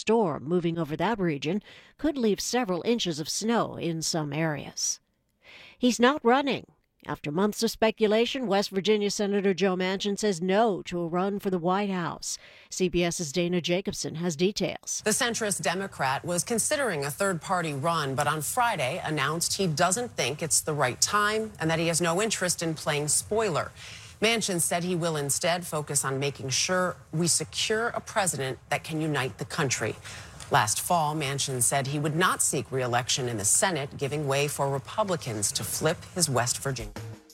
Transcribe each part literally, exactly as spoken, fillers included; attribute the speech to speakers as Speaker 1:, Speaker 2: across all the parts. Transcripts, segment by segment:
Speaker 1: storm moving over that region could leave several inches of snow in some areas. He's not running. After months of speculation, West Virginia Senator Joe Manchin says no to a run for the White House. CBS's Dana Jacobson has details.
Speaker 2: The centrist Democrat was considering a third-party run, but on Friday announced he doesn't think it's the right time and that he has no interest in playing spoiler. Manchin said he will instead focus on making sure we secure a president that can unite the country. Last fall, Manchin said he would not seek re-election in the Senate, giving way for Republicans to flip his West Virginia.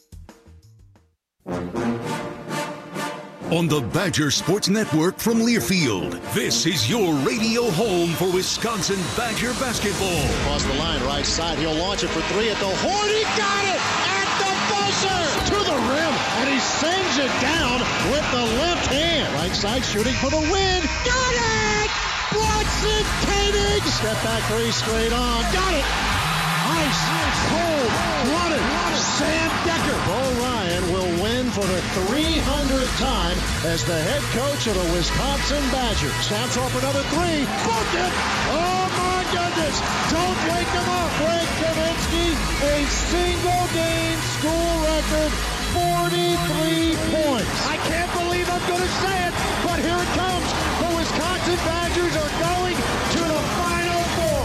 Speaker 3: On the Badger Sports Network from Learfield, this is your radio home for Wisconsin Badger basketball.
Speaker 4: Across the line, right side, he'll launch it for three at the horn. He got it at the buzzer to the rim, and he sends it down with the left hand. Right side shooting for the win. Got it! Watson Koenig! Step back three straight on. Got it! Ice, cold, blooded, Sam Decker. Bo Ryan will win for the three hundredth time as the head coach of the Wisconsin Badgers. Snaps off another three. Booked it! Oh my goodness! Don't wake him up. Greg Kaminsky, a single game school record, forty-three points. I can't believe I'm going to say it, but here it comes. The Wisconsin Badgers are going to the Final Four.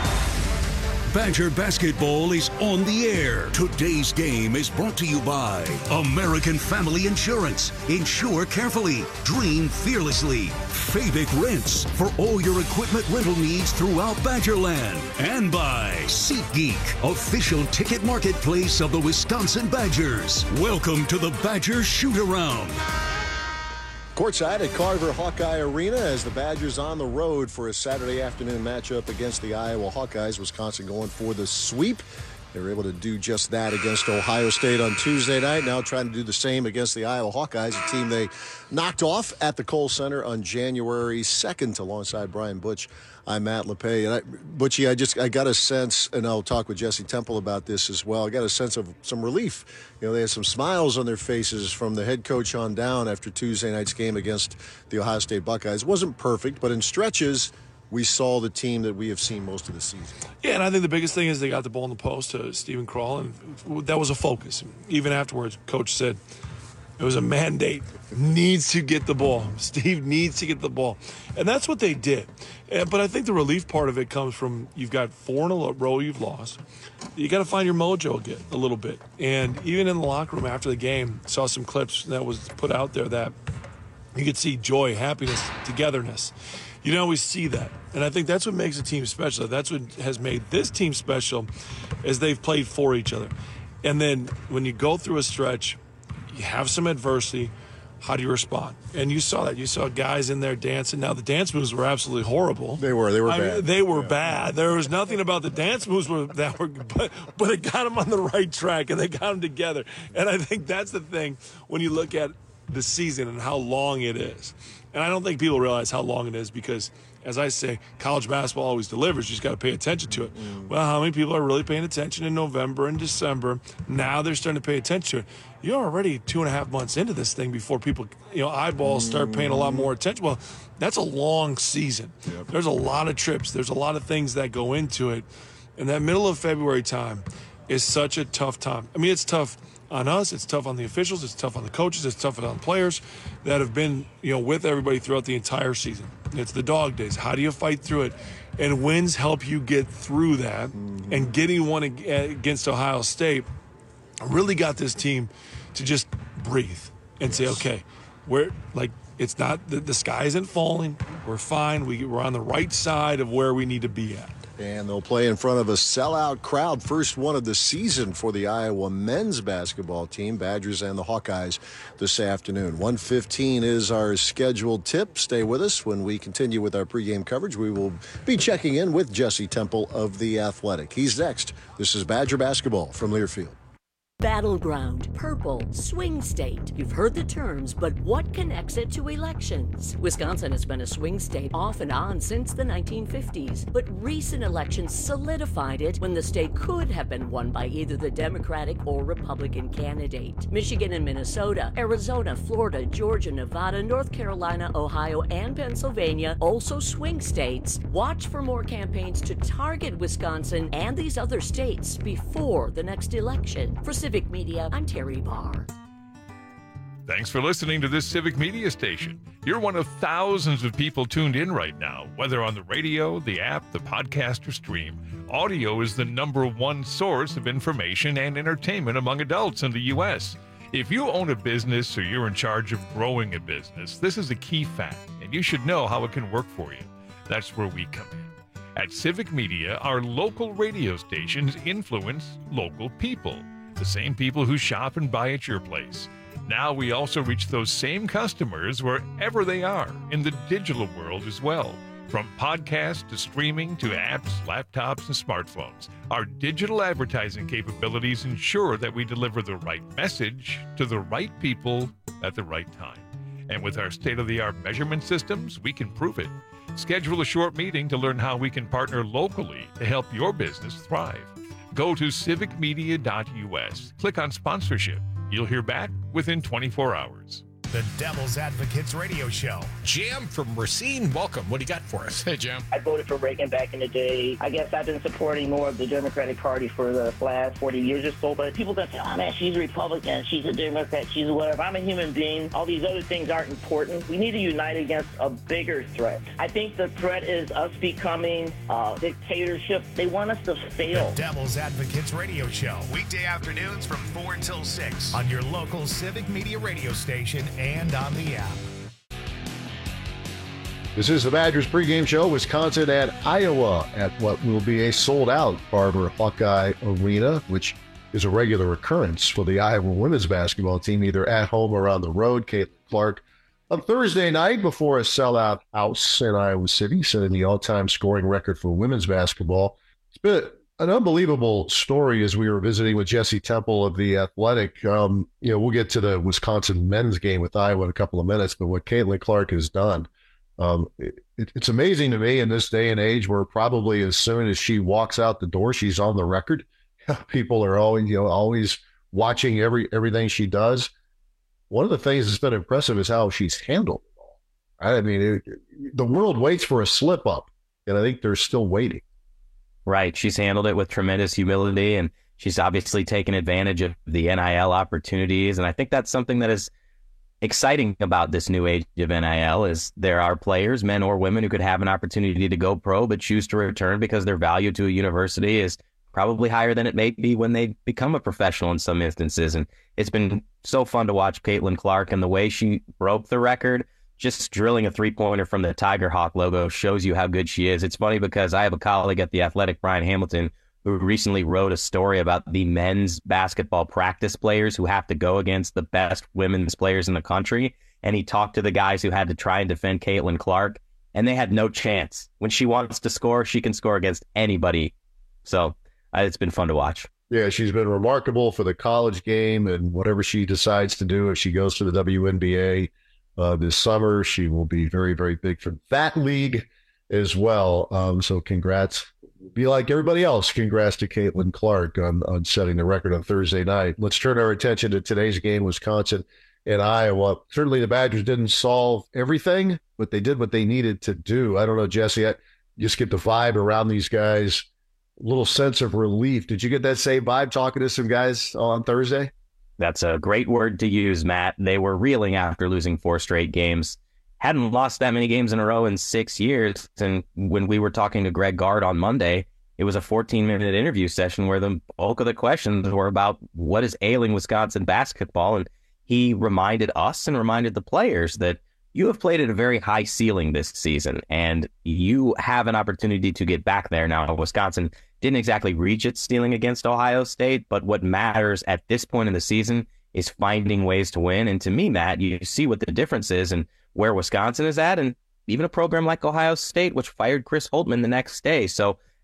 Speaker 3: Badger basketball is on the air. Today's game is brought to you by American Family Insurance. Insure carefully. Dream fearlessly. Fabic Rents for all your equipment rental needs throughout Badgerland. And by SeatGeek, official ticket marketplace of the Wisconsin Badgers. Welcome to the Badger Shoot-Around.
Speaker 5: Courtside at Carver Hawkeye Arena as the Badgers on the road for a Saturday afternoon matchup against the Iowa Hawkeyes. Wisconsin going for the sweep. They were able to do just that against Ohio State on Tuesday night. Now trying to do the same against the Iowa Hawkeyes, a team they knocked off at the Kohl Center on January second alongside Brian Butch. I'm Matt Lepay. And I, Butchie, I just I got a sense, and I'll talk with Jesse Temple about this as well. I got a sense of some relief. You know, they had some smiles on their faces from the head coach on down after Tuesday night's game against the Ohio State Buckeyes. It wasn't perfect, but in stretches, we saw the team that we have seen most of the season.
Speaker 6: Yeah, and I think the biggest thing is they got the ball in the post to Stephen Kroll, and that was a focus. Even afterwards, Coach said it was a mandate. Needs to get the ball. Steve needs to get the ball. And that's what they did. But I think the relief part of it comes from you've got four in a row you've lost. You got to find your mojo again a little bit. And even in the locker room after the game, saw some clips that was put out there that you could see joy, happiness, togetherness. You don't always see that. And I think that's what makes a team special. That's what has made this team special as they've played for each other. And then when you go through a stretch, you have some adversity, how do you respond? And you saw that. You saw guys in there dancing. Now, the dance moves were absolutely horrible.
Speaker 5: They were. They were
Speaker 6: I
Speaker 5: bad.
Speaker 6: Mean, they were
Speaker 5: yeah.
Speaker 6: bad. There was nothing about the dance moves that were, but, but it got them on the right track, and they got them together. And I think that's the thing when you look at the season and how long it is. And I don't think people realize how long it is because, as I say, college basketball always delivers. You just got to pay attention to it. Mm. Well, how many people are really paying attention in November and December? Now they're starting to pay attention to it. You're already two and a half months into this thing before people, you know, eyeballs start paying a lot more attention. Well, that's a long season. Yep. There's a lot of trips. There's a lot of things that go into it. And that middle of February time is such a tough time. I mean, it's tough on us, it's tough on the officials, it's tough on the coaches, it's tough on players that have been, you know, with everybody throughout the entire season. It's the dog days. How do you fight through it? And wins help you get through that. Mm-hmm. And getting one against Ohio State really got this team to just breathe and yes. say, okay, we're like, it's not, the, the sky isn't falling. We're fine. We, we're on the right side of where we need to be at.
Speaker 5: And they'll play in front of a sellout crowd. First one of the season for the Iowa men's basketball team, Badgers and the Hawkeyes this afternoon. one fifteen is our scheduled tip. Stay with us. When we continue with our pregame coverage, we will be checking in with Jesse Temple of The Athletic. He's next. This is Badger basketball from Learfield.
Speaker 7: Battleground, purple, swing state. You've heard the terms, but what connects it to elections? Wisconsin has been a swing state off and on since the nineteen fifties, but recent elections solidified it when the state could have been won by either the Democratic or Republican candidate. Michigan and Minnesota, Arizona, Florida, Georgia, Nevada, North Carolina, Ohio, and Pennsylvania, also swing states. Watch for more campaigns to target Wisconsin and these other states before the next election. For Civic Media, I'm Terry Barr.
Speaker 8: Thanks for listening to this Civic Media station. You're one of thousands of people tuned in right now, whether on the radio, the app, the podcast, or stream. Audio is the number one source of information and entertainment among adults in the U S. If you own a business or you're in charge of growing a business, this is a key fact, and you should know how it can work for you. That's where we come in. At Civic Media, our local radio stations influence local people. The same people who shop and buy at your place. Now we also reach those same customers wherever they are in the digital world as well. From podcasts to streaming to apps, laptops, and smartphones, our digital advertising capabilities ensure that we deliver the right message to the right people at the right time. And with our state-of-the-art measurement systems, we can prove it. Schedule a short meeting to learn how we can partner locally to help your business thrive. Go to civic media dot U S. Click on sponsorship. You'll hear back within twenty-four hours.
Speaker 9: The Devil's Advocates Radio Show.
Speaker 10: Jim from Racine, welcome. What do you got for us? Hey, Jim.
Speaker 11: I voted for Reagan back in the day. I guess I've been supporting more of the Democratic Party for the last forty years or so. But people that say, oh, man, she's a Republican, she's a Democrat, she's whatever. I'm a human being. All these other things aren't important. We need to unite against a bigger threat. I think the threat is us becoming a dictatorship. They want us to fail.
Speaker 9: The Devil's Advocates Radio Show. Weekday afternoons from four until six on your local Civic Media radio station and on the app.
Speaker 5: This is the Badgers pregame show, Wisconsin at Iowa, at what will be a sold-out Barber Hawkeye Arena, which is a regular occurrence for the Iowa women's basketball team, either at home or on the road. Caitlin Clark on Thursday night before a sellout house in Iowa City, setting the all-time scoring record for women's basketball. It's been an unbelievable story as we were visiting with Jesse Temple of The Athletic. Um, you know, we'll get to the Wisconsin men's game with Iowa in a couple of minutes, but what Caitlin Clark has done, um, it, it's amazing to me in this day and age where probably as soon as she walks out the door, she's on the record. People are always, you know, always watching every everything she does. One of the things that's been impressive is how she's handled it all. Right? I mean, it, the world waits for a slip up, and I think they're still waiting.
Speaker 12: Right. She's handled it with tremendous humility, and she's obviously taken advantage of the N I L opportunities. And I think that's something that is exciting about this new age of N I L is there are players, men or women, who could have an opportunity to go pro, but choose to return because their value to a university is probably higher than it may be when they become a professional in some instances. And it's been so fun to watch Caitlin Clark, and the way she broke the record. Just drilling a three-pointer from the Tiger Hawk logo shows you how good she is. It's funny because I have a colleague at The Athletic, Brian Hamilton, who recently wrote a story about the men's basketball practice players who have to go against the best women's players in the country. And he talked to the guys who had to try and defend Caitlin Clark, and they had no chance. When she wants to score, she can score against anybody. So uh, it's been fun to watch.
Speaker 5: Yeah, she's been remarkable for the college game and whatever she decides to do. If she goes to the W N B A Uh, this summer, she will be very, very big for that league as well. Um, so congrats. Be like everybody else. Congrats to Caitlin Clark on, on setting the record on Thursday night. Let's turn our attention to today's game, Wisconsin and Iowa. Certainly the Badgers didn't solve everything, but they did what they needed to do. I don't know, Jesse, I just get the vibe around these guys, a little sense of relief. Did you get that same vibe talking to some guys on Thursday?
Speaker 12: That's a great word to use, Matt. They were reeling after losing four straight games. Hadn't lost that many games in a row in six years. And when we were talking to Greg Gard on Monday, it was a fourteen-minute interview session where the bulk of the questions were about what is ailing Wisconsin basketball. And he reminded us and reminded the players that you have played at a very high ceiling this season, and you have an opportunity to get back there. Now, Wisconsin didn't exactly reach its ceiling against Ohio State, but what matters at this point in the season is finding ways to win. And to me, Matt, you see what the difference is and where Wisconsin is at, and even a program like Ohio State, which fired Chris Holtmann the next day. So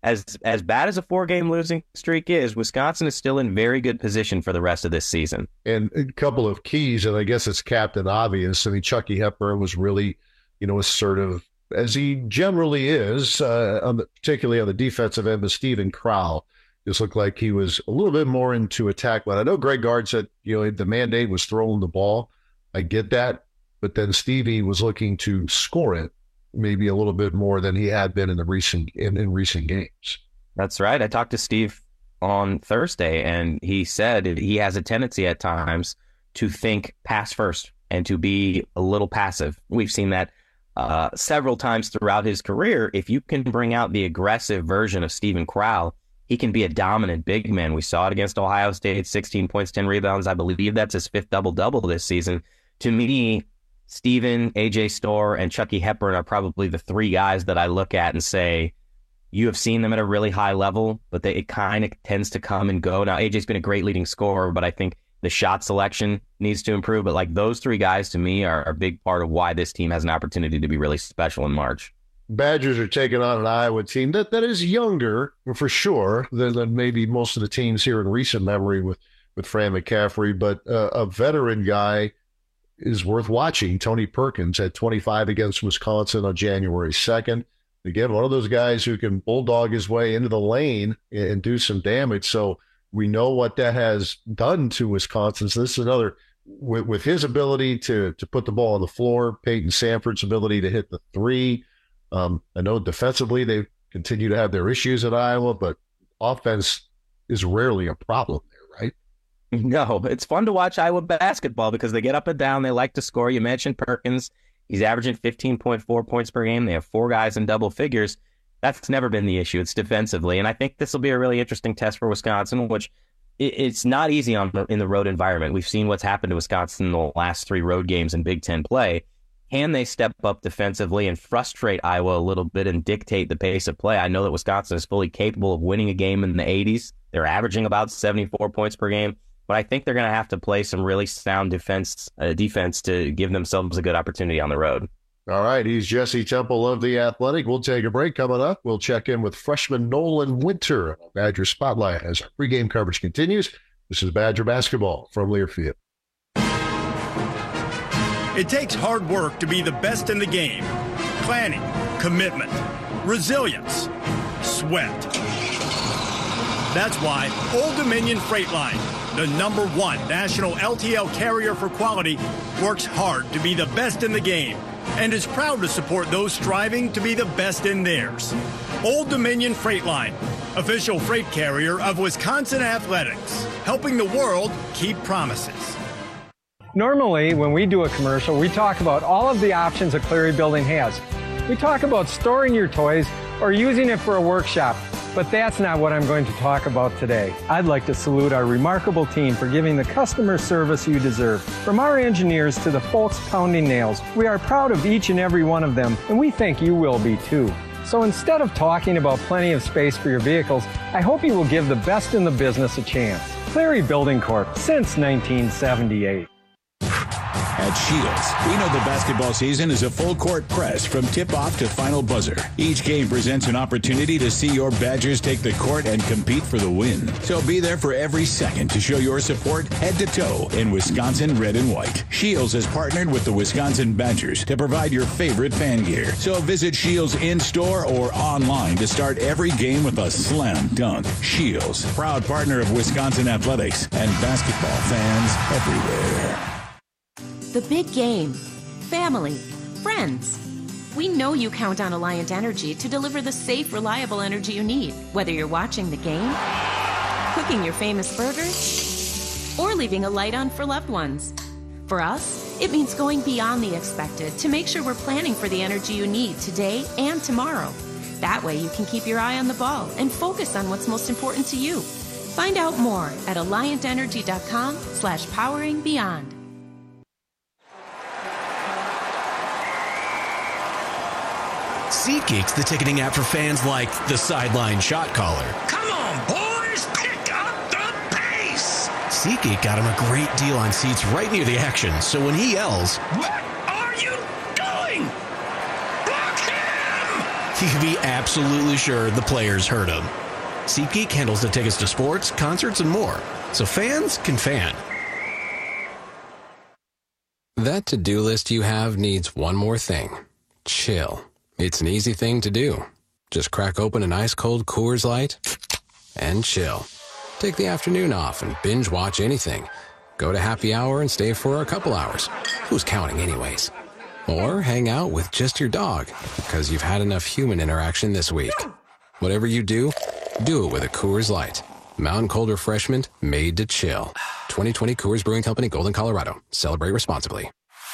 Speaker 12: as as bad as a four-game losing streak is, Wisconsin is still in very good position for the rest of this season.
Speaker 13: And a couple of keys, and I guess it's Captain Obvious. I mean, Chucky Hepburn was really, you know, assertive, as he generally is, uh, on the, particularly on the defensive end. But Steven Crowl just looked like he was a little bit more into attack. But I know Greg Gard said, you know, the mandate was throwing the ball. I get that. But then Stevie was looking to score it maybe a little bit more than he had been in the recent in, in recent games.
Speaker 12: That's right. I talked to Steve on Thursday, and he said he has a tendency at times to think pass first and to be a little passive. We've seen that uh, several times throughout his career. If you can bring out the aggressive version of Steven Crowl, he can be a dominant big man. We saw it against Ohio State, sixteen points, ten rebounds. I believe that's his fifth double-double this season. To me, Steven, A J Storr, and Chucky Hepburn are probably the three guys that I look at and say, you have seen them at a really high level, but they, it kind of tends to come and go. Now, A J's been a great leading scorer, but I think the shot selection needs to improve. But like those three guys, to me, are a big part of why this team has an opportunity to be really special in March.
Speaker 13: Badgers are taking on an Iowa team that, that is younger, for sure, than, than maybe most of the teams here in recent memory with, with Fran McCaffrey, but uh, a veteran guy is worth watching. Tony Perkins had twenty-five against Wisconsin on January second. Again, one of those guys who can bulldog his way into the lane and do some damage. So we know what that has done to Wisconsin. So this is another, with, with his ability to to put the ball on the floor, Peyton Sanford's ability to hit the three. Um, I know defensively they continue to have their issues at Iowa, but offense is rarely a problem there, right?
Speaker 12: No, it's fun to watch Iowa basketball because they get up and down. They like to score. You mentioned Perkins. He's averaging fifteen point four points per game. They have four guys in double figures. That's never been the issue. It's defensively. And I think this will be a really interesting test for Wisconsin, which it's not easy on in the road environment. We've seen what's happened to Wisconsin in the last three road games in Big Ten play. Can they step up defensively and frustrate Iowa a little bit and dictate the pace of play? I know that Wisconsin is fully capable of winning a game in the eighties. They're averaging about seventy-four points per game. But I think they're going to have to play some really sound defense uh, defense to give themselves a good opportunity on the road.
Speaker 13: All right, he's Jesse Temple of The Athletic. We'll take a break. Coming up, we'll check in with freshman Nolan Winter, Badger Spotlight, as our pregame coverage continues. This is Badger Basketball from Learfield.
Speaker 14: It takes hard work to be the best in the game. Planning, commitment, resilience, sweat. That's why Old Dominion Freight Line, the number one national L T L carrier for quality, works hard to be the best in the game and is proud to support those striving to be the best in theirs. Old Dominion Freight Line, official freight carrier of Wisconsin Athletics, helping the world keep promises.
Speaker 15: Normally, when we do a commercial, we talk about all of the options a Cleary building has. We talk about storing your toys or using it for a workshop. But that's not what I'm going to talk about today. I'd like to salute our remarkable team for giving the customer service you deserve. From our engineers to the folks pounding nails, we are proud of each and every one of them, and we think you will be too. So instead of talking about plenty of space for your vehicles, I hope you will give the best in the business a chance. Cleary Building Corp, since nineteen seventy-eight.
Speaker 16: At Shields, we know the basketball season is a full-court press from tip-off to final buzzer. Each game presents an opportunity to see your Badgers take the court and compete for the win. So be there for every second to show your support head-to-toe in Wisconsin red and white. Shields has partnered with the Wisconsin Badgers to provide your favorite fan gear. So visit Shields in-store or online to start every game with a slam dunk. Shields, proud partner of Wisconsin Athletics and basketball fans everywhere.
Speaker 17: The big game, family, friends. We know you count on Alliant Energy to deliver the safe, reliable energy you need, whether you're watching the game, cooking your famous burgers, or leaving a light on for loved ones. For us, it means going beyond the expected to make sure we're planning for the energy you need today and tomorrow. That way you can keep your eye on the ball and focus on what's most important to you. Find out more at alliantenergy.com slash powering beyond.
Speaker 18: SeatGeek's the ticketing app for fans like the sideline shot caller.
Speaker 19: Come on, boys, pick up the pace!
Speaker 18: SeatGeek got him a great deal on seats right near the action, so when he yells,
Speaker 19: "What are you doing? Block him!"
Speaker 18: you can be absolutely sure the players heard him. SeatGeek handles the tickets to sports, concerts, and more, so fans can fan.
Speaker 20: That to-do list you have needs one more thing. Chill. It's an easy thing to do. Just crack open an ice-cold Coors Light and chill. Take the afternoon off and binge watch anything. Go to happy hour and stay for a couple hours. Who's counting anyways? Or hang out with just your dog because you've had enough human interaction this week. Whatever you do, do it with a Coors Light. Mountain Cold Refreshment made to chill. twenty twenty Coors Brewing Company, Golden, Colorado. Celebrate responsibly.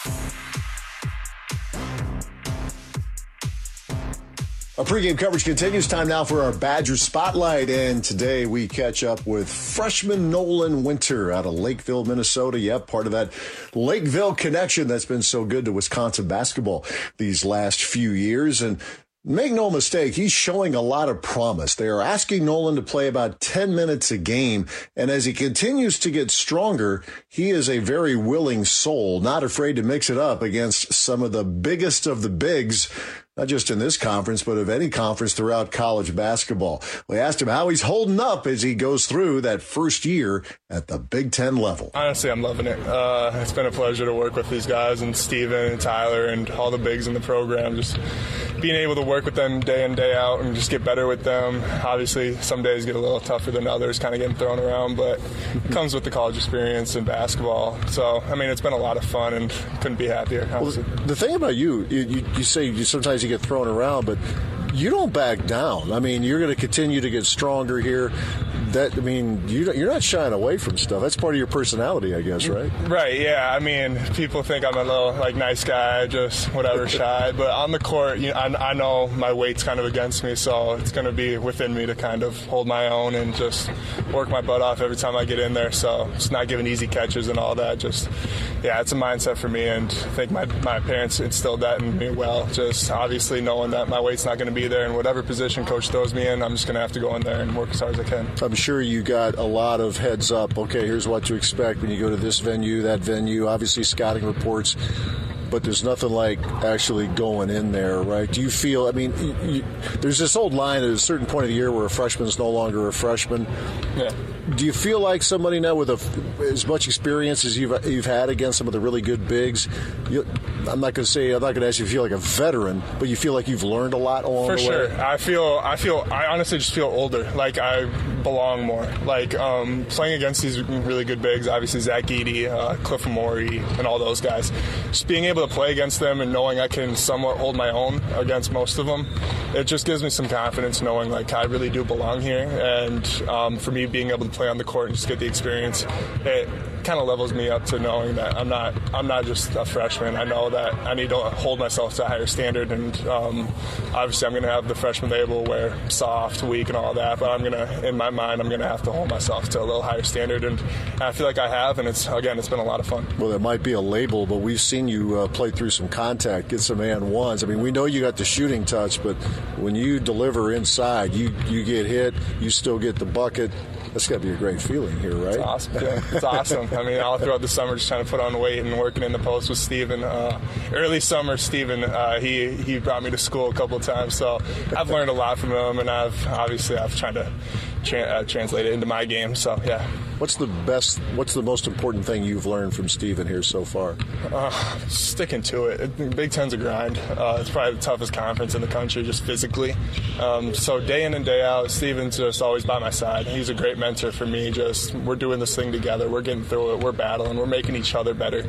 Speaker 5: Our pregame coverage continues. Time now for our Badger Spotlight, and today we catch up with freshman Nolan Winter out of Lakeville, Minnesota. Yep, part of that Lakeville connection that's been so good to Wisconsin basketball these last few years. And make no mistake, he's showing a lot of promise. They are asking Nolan to play about ten minutes a game, and as he continues to get stronger, he is a very willing soul, not afraid to mix it up against some of the biggest of the bigs, not just in this conference, but of any conference throughout college basketball. We asked him how he's holding up as he goes through that first year at the Big Ten level.
Speaker 21: Honestly, I'm loving it. Uh, it's been a pleasure to work with these guys and Steven and Tyler and all the bigs in the program. Just being able to work with them day in, day out and just get better with them. Obviously, some days get a little tougher than others, kind of getting thrown around, but it comes with the college experience and basketball. So, I mean, it's been a lot of fun and couldn't be happier, honestly.
Speaker 5: Well, the thing about you, you, you, you say you sometimes you get thrown around, but you don't back down. I mean, you're going to continue to get stronger here. That I mean, you, you're not shying away from stuff. That's part of your personality, I guess, right?
Speaker 21: Right, yeah. I mean, people think I'm a little, like, nice guy, just whatever, shy. But on the court, you know, I, I know my weight's kind of against me, so it's going to be within me to kind of hold my own and just work my butt off every time I get in there. So it's not giving easy catches and all that. Just, yeah, it's a mindset for me, and I think my, my parents instilled that in me well. Just obviously knowing that my weight's not going to be there, and whatever position coach throws me in, I'm just going to have to go in there and work as hard as I can.
Speaker 5: I'm sure you got a lot of heads up. Okay, here's what to expect when you go to this venue, that venue, obviously scouting reports, but there's nothing like actually going in there, right? Do you feel, I mean, you, you, there's this old line at a certain point of the year where a freshman is no longer a freshman.
Speaker 21: Yeah.
Speaker 5: Do you feel like somebody now with a, as much experience as you've you've had against some of the really good bigs, you, I'm not going to say, I'm not going to ask you if you feel like a veteran, but you feel like you've learned a lot along
Speaker 21: For
Speaker 5: the
Speaker 21: sure.
Speaker 5: way?
Speaker 21: I feel, I feel, I honestly just feel older. Like I belong more. Like um, playing against these really good bigs, obviously Zach Edey, uh, Cliff Amore, and all those guys. Just being able to play against them and knowing I can somewhat hold my own against most of them, it just gives me some confidence knowing like I really do belong here. And um, for me, being able to play on the court and just get the experience, it kind of levels me up to knowing that I'm not I'm not just a freshman. I know that I need to hold myself to a higher standard, and um, obviously I'm going to have the freshman label where soft, weak, and all that, but I'm going to, in my mind, I'm going to have to hold myself to a little higher standard, and I feel like I have, and it's, again, it's been a lot of fun.
Speaker 5: Well, there might be a label, but we've seen you uh, play through some contact, get some and ones. I mean, we know you got the shooting touch, but when you deliver inside, you, you get hit, you still get the bucket. That's got to be a great feeling here, right?
Speaker 21: It's awesome. Yeah, it's awesome. I mean, all throughout the summer, just trying to put on weight and working in the post with Steven. Uh, early summer, Steven, uh, he he brought me to school a couple of times, so I've learned a lot from him, and I've obviously I've tried to tra- uh, translate it into my game. So yeah.
Speaker 5: What's the best? What's the most important thing you've learned from Steven here so far?
Speaker 21: Uh, sticking to it. it. Big Ten's a grind. Uh, it's probably the toughest conference in the country, just physically. Um, so day in and day out, Steven's just always by my side. He's a great mentor for me. Just we're doing this thing together. We're getting through it. We're battling. We're making each other better.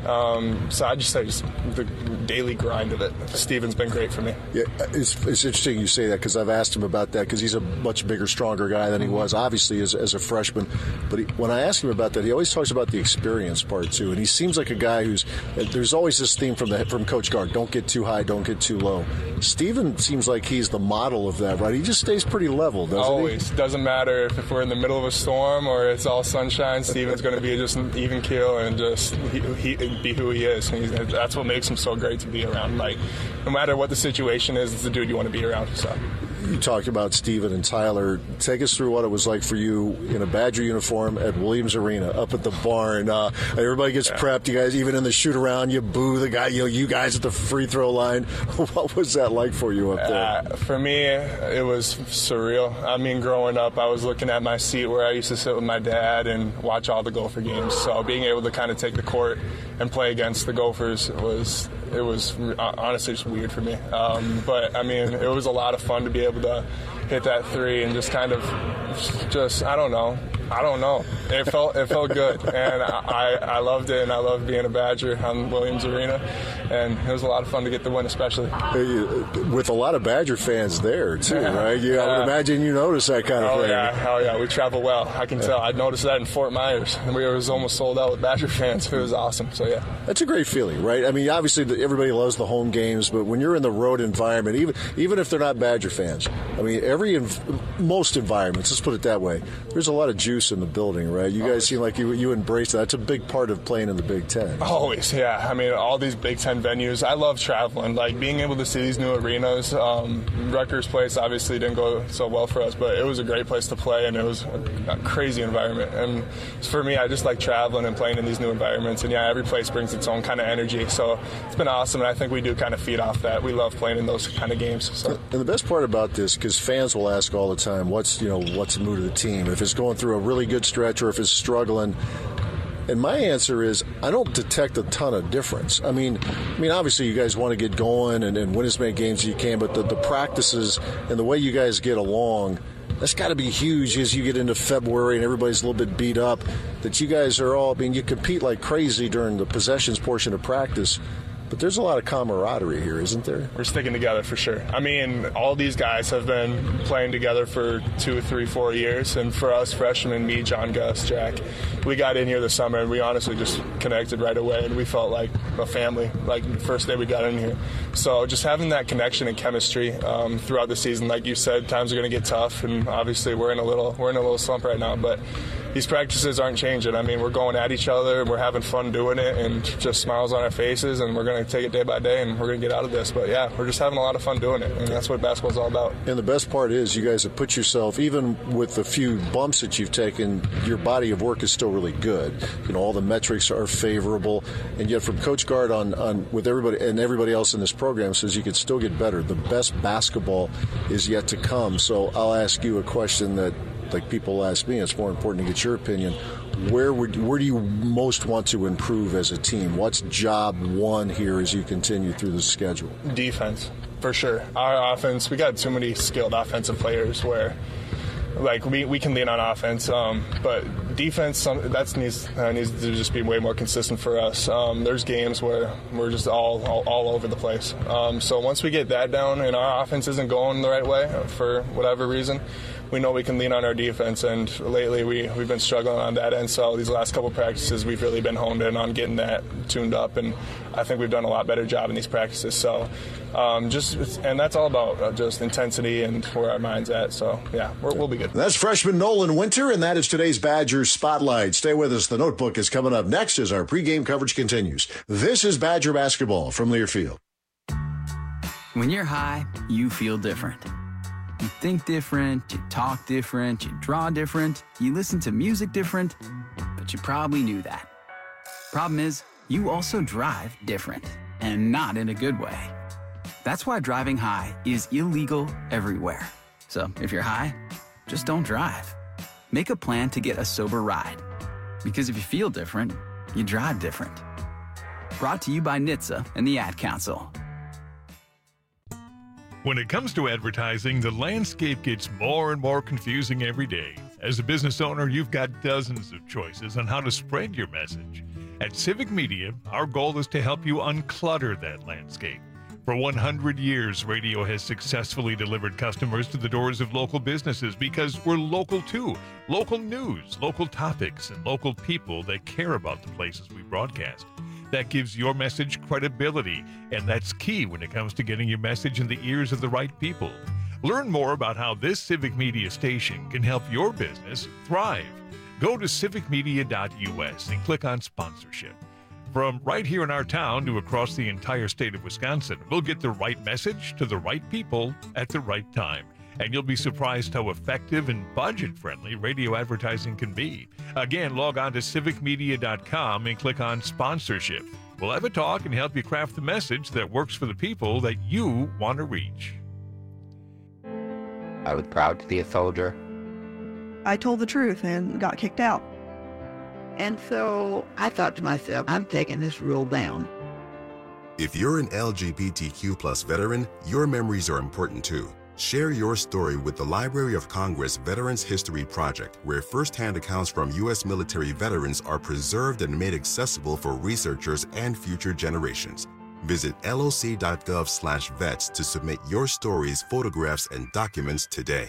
Speaker 21: Um, so I just say just the daily grind of it. Steven's been great for me.
Speaker 5: Yeah, it's, it's interesting you say that because I've asked him about that because he's a much bigger, stronger guy than he was, obviously, as, as a freshman. But he, when I ask him about that, he always talks about the experience part too. And he seems like a guy who's there's always this theme from the from Coach Gard: don't get too high, don't get too low. Steven seems like he's the model of that, right? He just stays pretty level, doesn't
Speaker 21: always.
Speaker 5: he?
Speaker 21: Always. Doesn't matter if, if we're in the middle of a storm or it's all sunshine. Steven's going to be just an even keel and just he, he, be who he is. And that's what makes him so great to be around. Like no matter what the situation is, it's the dude you want to be around. So.
Speaker 5: You talked about Steven and Tyler. Take us through what it was like for you in a Badger uniform at Williams Arena up at the barn. Uh, everybody gets yeah. prepped. You guys, even in the shoot around, you boo the guy, you know, you guys at the free throw line. What was that like for you up there?
Speaker 21: Uh, for me, it was surreal. I mean, growing up, I was looking at my seat where I used to sit with my dad and watch all the Gopher games. So being able to kind of take the court and play against the Gophers was it was honestly just weird for me. Um, but I mean, it was a lot of fun to be able to hit that three and just kind of just I don't know. I don't know. It felt it felt good, and I, I loved it, and I loved being a Badger on Williams Arena, and it was a lot of fun to get the win, especially
Speaker 5: with a lot of Badger fans there too,
Speaker 21: yeah.
Speaker 5: right? Yeah, I would imagine you noticed that kind of
Speaker 21: oh,
Speaker 5: thing.
Speaker 21: Yeah, oh yeah, we travel well. I can yeah. tell. I noticed that in Fort Myers, and we was almost sold out with Badger fans. It was awesome. So yeah,
Speaker 5: that's a great feeling, right? I mean, obviously everybody loves the home games, but when you're in the road environment, even even if they're not Badger fans, I mean, every most environments, let's put it that way, there's a lot of juice in the building, right? You guys seem like you you embrace that. That's a big part of playing in the Big Ten.
Speaker 21: Always, yeah. I mean, all these Big Ten venues. I love traveling. Like being able to see these new arenas. Um, Rutgers Place obviously didn't go so well for us, but it was a great place to play, and it was a, a crazy environment. And for me, I just like traveling and playing in these new environments. And yeah, every place brings its own kind of energy. So it's been awesome, and I think we do kind of feed off that. We love playing in those kind of games. So.
Speaker 5: And the best part about this, because fans will ask all the time, what's you know what's the mood of the team? If it's going through a really good stretch or if it's struggling. And my answer is I don't detect a ton of difference. I mean, I mean, obviously you guys want to get going and, and win as many games as you can, but the, the practices and the way you guys get along, that's got to be huge as you get into February and everybody's a little bit beat up, that you guys are all, I mean, you compete like crazy during the possessions portion of practice. But there's a lot of camaraderie here, isn't there?
Speaker 21: We're sticking together for sure. I mean, all these guys have been playing together for two, three, four years. And for us freshmen, me, John, Gus, Jack, we got in here this summer and we honestly just connected right away. And we felt like a family, like the first day we got in here. So just having that connection and chemistry um, throughout the season, like you said, times are going to get tough. And obviously we're in a little we're in a little slump right now. But these practices aren't changing. I mean, we're going at each other and we're having fun doing it and just smiles on our faces, and we're going to take it day by day and we're going to get out of this. But yeah, we're just having a lot of fun doing it, and that's what basketball's all about.
Speaker 5: And the best part is you guys have put yourself, even with the few bumps that you've taken, your body of work is still really good. You know, all the metrics are favorable, and yet from Coach Gard on, on with everybody and everybody else in this program says you could still get better. The best basketball is yet to come. So I'll ask you a question that like people ask me, it's more important to get your opinion. Where would where do you most want to improve as a team? What's job one here as you continue through the schedule?
Speaker 21: Defense, for sure. Our offense, we got too many skilled offensive players where like we, we can lean on offense, um, but defense some, that needs uh, needs to just be way more consistent for us. Um, there's games where we're just all all, all over the place. Um, so once we get that down and our offense isn't going the right way for whatever reason, we know we can lean on our defense, and lately we, we've been struggling on that end. So these last couple practices, we've really been honed in on getting that tuned up, and I think we've done a lot better job in these practices. So um, just, and that's all about uh, just intensity and where our mind's at. So yeah, we're, we'll be good.
Speaker 5: That's freshman Nolan Winter, and that is today's Badgers Spotlight. Stay with us. The Notebook is coming up next as our pregame coverage continues. This is Badger basketball from Learfield.
Speaker 1: When you're high, you feel different. You think different, you talk different, you draw different, you listen to music different, but you probably knew that. Problem is, you also drive different, and not in a good way. That's why driving high is illegal everywhere. So if you're high, just don't drive. Make a plan to get a sober ride. Because if you feel different, you drive different. Brought to you by N H T S A and the Ad Council.
Speaker 8: When it comes to advertising, the landscape gets more and more confusing every day. As a business owner, you've got dozens of choices on how to spread your message. At Civic Media, our goal is to help you unclutter that landscape. For one hundred years, radio has successfully delivered customers to the doors of local businesses because we're local too. Local news, local topics, and local people that care about the places we broadcast. That gives your message credibility, and that's key when it comes to getting your message in the ears of the right people. Learn more about how this Civic Media station can help your business thrive. Go to civic media dot u s and click on sponsorship. From right here in our town to across the entire state of Wisconsin, we'll get the right message to the right people at the right time. And you'll be surprised how effective and budget-friendly radio advertising can be. Again, log on to civic media dot com and click on sponsorship. We'll have a talk and help you craft the message that works for the people that you want to reach.
Speaker 12: I was proud to be a soldier.
Speaker 2: I told the truth and got kicked out.
Speaker 22: And so I thought to myself, I'm taking this rule down.
Speaker 23: If you're an L G B T Q plus veteran, your memories are important too. Share your story with the Library of Congress Veterans History Project, where firsthand accounts from U S military veterans are preserved and made accessible for researchers and future generations. Visit L O C dot gov slash vets to submit your stories, photographs, and documents today.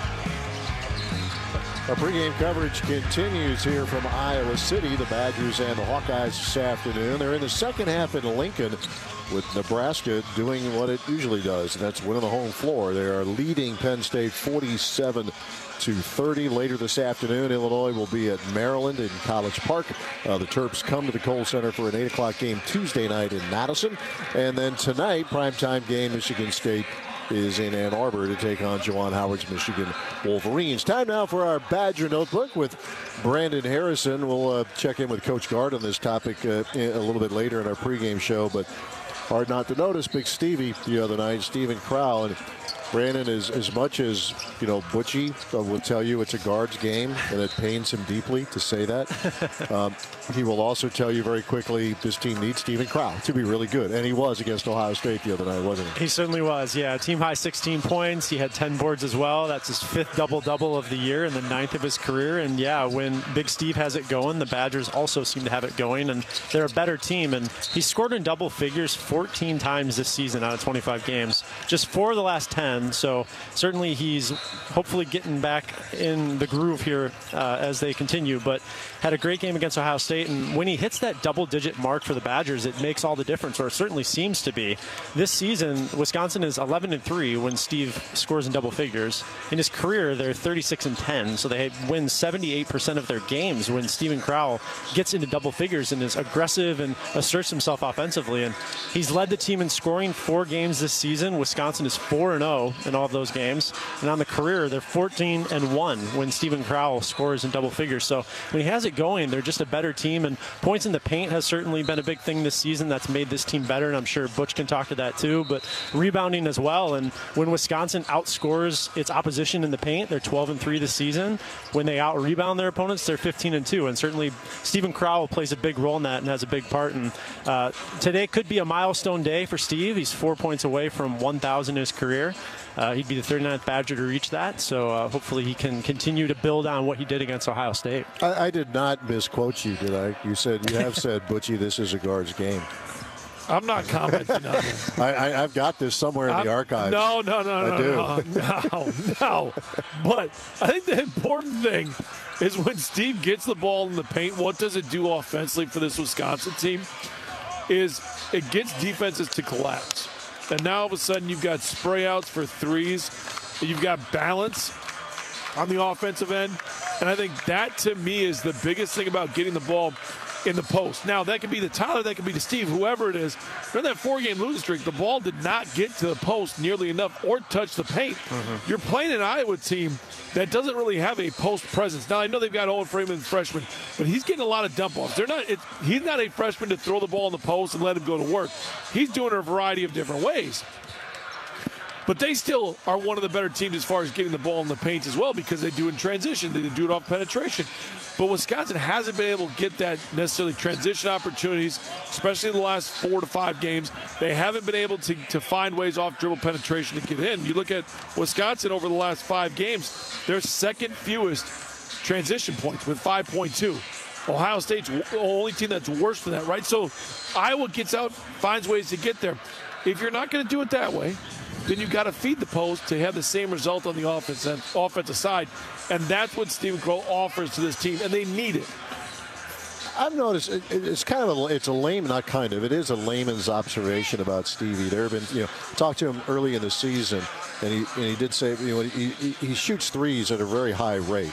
Speaker 5: Our pregame coverage continues here from Iowa City. The Badgers and the Hawkeyes this afternoon. They're in the second half in Lincoln with Nebraska doing what it usually does, and that's winning the home floor. They are leading Penn State forty-seven to thirty. Later this afternoon, Illinois will be at Maryland in College Park. Uh, the Terps come to the Kohl Center for an eight o'clock game Tuesday night in Madison. And then tonight, primetime game, Michigan State is in Ann Arbor to take on Juwan Howard's Michigan Wolverines. Time now for our Badger Notebook with Brandon Harrison. We'll uh, check in with Coach Gard on this topic uh, a little bit later in our pregame show, but hard not to notice Big Stevie the other night, Stephen Crowl. And Brandon, is as much as, you know, Butchie uh, will tell you it's a guards game, and it pains him deeply to say that. um, he will also tell you very quickly this team needs Stephen Crowl to be really good, and he was against Ohio State the other night, wasn't he?
Speaker 24: He certainly was, yeah. Team high sixteen points. He had ten boards as well. That's his fifth double-double of the year and the ninth of his career. And, yeah, when Big Steve has it going, the Badgers also seem to have it going, and they're a better team. And he scored in double figures fourteen times this season out of twenty-five games, just four of the last ten. So certainly he's hopefully getting back in the groove here uh, as they continue, but had a great game against Ohio State. And when he hits that double-digit mark for the Badgers, it makes all the difference, or it certainly seems to be. This season, Wisconsin is eleven and three when Steve scores in double figures. In his career, they're thirty-six and ten, so they win seventy-eight percent of their games when Stephen Crowl gets into double figures and is aggressive and asserts himself offensively. And he's led the team in scoring four games this season. Wisconsin is four and oh in all of those games. And on the career, they're fourteen and one when Stephen Crowl scores in double figures. So when he has it going, they're just a better team. And points in the paint has certainly been a big thing this season that's made this team better, and I'm sure Butch can talk to that too. But rebounding as well. And when Wisconsin outscores its opposition in the paint, they're twelve and three this season. When they out-rebound their opponents, they're fifteen and two. And certainly Stephen Crowl plays a big role in that and has a big part. And uh, today could be a milestone day for Steve. He's four points away from one thousand in his career. Uh, he'd be the thirty-ninth Badger to reach that, so uh, hopefully he can continue to build on what he did against Ohio State.
Speaker 5: I, I did not misquote you, did I? You said, you have said, Butchie, this is a guards game.
Speaker 6: I'm not commenting on it.
Speaker 5: I, I, I've got this somewhere in
Speaker 6: I'm,
Speaker 5: the archives.
Speaker 6: No, no, no,
Speaker 5: I
Speaker 6: no,
Speaker 5: do.
Speaker 6: no, no, no. But I think the important thing is when Steve gets the ball in the paint, what does it do offensively for this Wisconsin team? Is it gets defenses to collapse. And now all of a sudden you've got spray outs for threes. You've got balance on the offensive end. And I think that, to me, is the biggest thing about getting the ball in the post. Now, that could be to Tyler, that could be to Steve, whoever it is. During that four-game losing streak, the ball did not get to the post nearly enough or touch the paint. Mm-hmm. You're playing an Iowa team that doesn't really have a post presence. Now, I know they've got Owen Freeman, freshman, but he's getting a lot of dump-offs. They're not. It, he's not a freshman to throw the ball in the post and let him go to work. He's doing it a variety of different ways. But they still are one of the better teams as far as getting the ball in the paint as well, because they do it in transition. They do it off penetration. But Wisconsin hasn't been able to get that necessarily transition opportunities, especially in the last four to five games. They haven't been able to, to find ways off dribble penetration to get in. You look at Wisconsin over the last five games, their second fewest transition points with five point two. Ohio State's the only team that's worse than that, right? So Iowa gets out, finds ways to get there. If you're not going to do it that way, then you've got to feed the post to have the same result on the offense, offensive side. And that's what Stephen Crowl offers to this team, and they need it.
Speaker 5: I've noticed it, it's kind of a, it's a lame, not kind of, it is a layman's observation about Stevie. There have been, you know, talked to him early in the season, and he and he did say, you know, he, he, he shoots threes at a very high rate.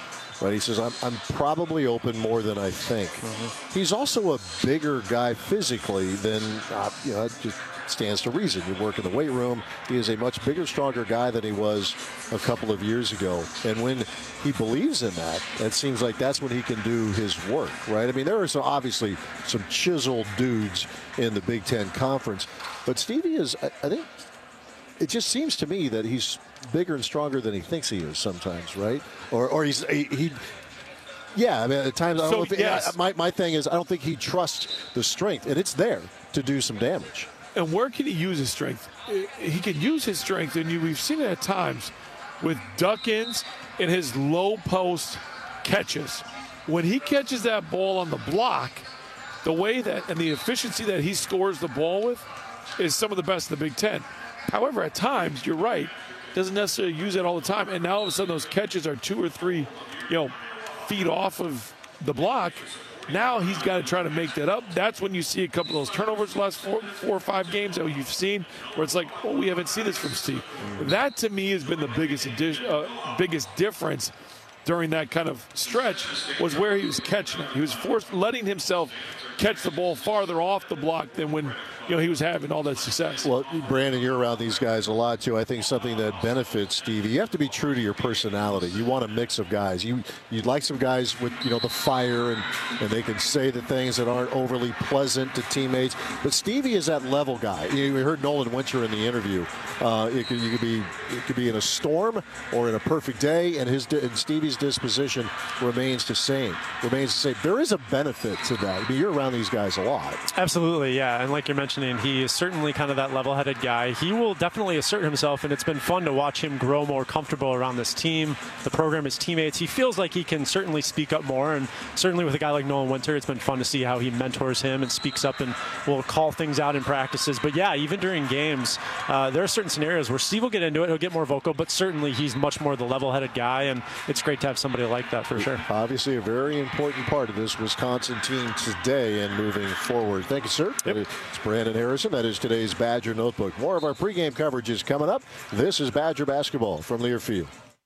Speaker 5: right? He says, I'm, I'm probably open more than I think. Mm-hmm. He's also a bigger guy physically than, uh, you know, just stands to reason. You work in the weight room. He is a much bigger, stronger guy than he was a couple of years ago. And when he believes in that, it seems like that's when he can do his work, right? I mean, there are some, obviously some chiseled dudes in the Big Ten Conference. But Stevie is, I, I think, it just seems to me that he's bigger and stronger than he thinks he is sometimes, right? Or, or he's he, he yeah. I mean, at times, I don't
Speaker 6: So,
Speaker 5: know if,
Speaker 6: yes.
Speaker 5: my my thing is, I don't think he trusts the strength, and it's there to do some damage.
Speaker 6: And where can he use his strength? He can use his strength, and you, we've seen it at times with duck-ins and his low post catches. When he catches that ball on the block, the way that and the efficiency that he scores the ball with is some of the best in the Big Ten. However, at times, you're right, doesn't necessarily use it all the time. And now all of a sudden those catches are two or three, you know, feet off of the block. Now he's got to try to make that up. That's when you see a couple of those turnovers the last four, four or five games that you've seen where it's like, oh, we haven't seen this from Steve. That, to me, has been the biggest addition, uh, biggest difference during that kind of stretch was where he was catching it. He was forced, letting himself catch the ball farther off the block than when, you know, he was having all that success.
Speaker 5: Well, Brandon, you're around these guys a lot, too. I think something that benefits Stevie, you have to be true to your personality. You want a mix of guys. You, you'd like some guys with, you know, the fire, and, and they can say the things that aren't overly pleasant to teammates. But Stevie is that level guy. You heard Nolan Winter in the interview. Uh, it could, you could be it could be in a storm or in a perfect day, and his and Stevie's disposition remains the same. Remains the same. There is a benefit to that. I mean, you're around these guys a lot.
Speaker 24: Absolutely, yeah. And like you're mentioning, he is certainly kind of that level-headed guy. He will definitely assert himself, and it's been fun to watch him grow more comfortable around this team, the program, his teammates. He feels like he can certainly speak up more, and certainly with a guy like Nolan Winter, it's been fun to see how he mentors him and speaks up and will call things out in practices. But yeah, even during games, uh, there are certain scenarios where Steve will get into it, he'll get more vocal, but certainly he's much more the level-headed guy, and it's great to have somebody like that for sure.
Speaker 5: Obviously a very important part of this Wisconsin team today and moving forward. Thank you, sir. Yep. It's Brandon Harrison. That is today's Badger Notebook. More of our pregame coverage is coming up. This is Badger basketball from Learfield.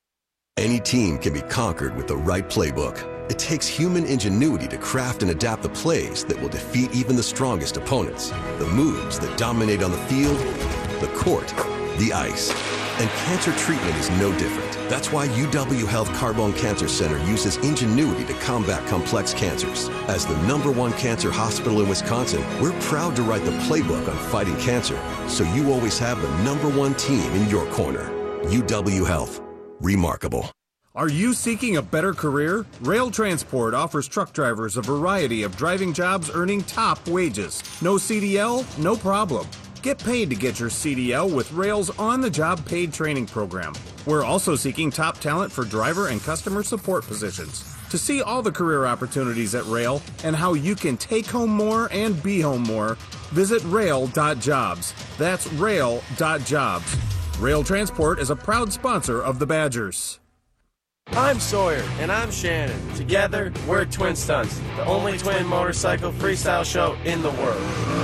Speaker 23: Any team can be conquered with the right playbook. It takes human ingenuity to craft and adapt the plays that will defeat even the strongest opponents. The moves that dominate on the field, the court, the ice. And cancer treatment is no different. That's why U W Health Carbone Cancer Center uses ingenuity to combat complex cancers. As the number one cancer hospital in Wisconsin, we're proud to write the playbook on fighting cancer, so you always have the number one team in your corner. U W Health. Remarkable.
Speaker 3: Are you seeking a better career? Rail Transport offers truck drivers a variety of driving jobs earning top wages. No C D L? No problem. Get paid to get your C D L with Rail's on-the-job paid training program. We're also seeking top talent for driver and customer support positions. To see all the career opportunities at Rail and how you can take home more and be home more, visit rail dot jobs. That's rail dot jobs. Rail Transport is a proud sponsor of the Badgers.
Speaker 4: I'm Sawyer, and I'm Shannon. Together, we're Twin Stunts, the only twin motorcycle freestyle show in the world.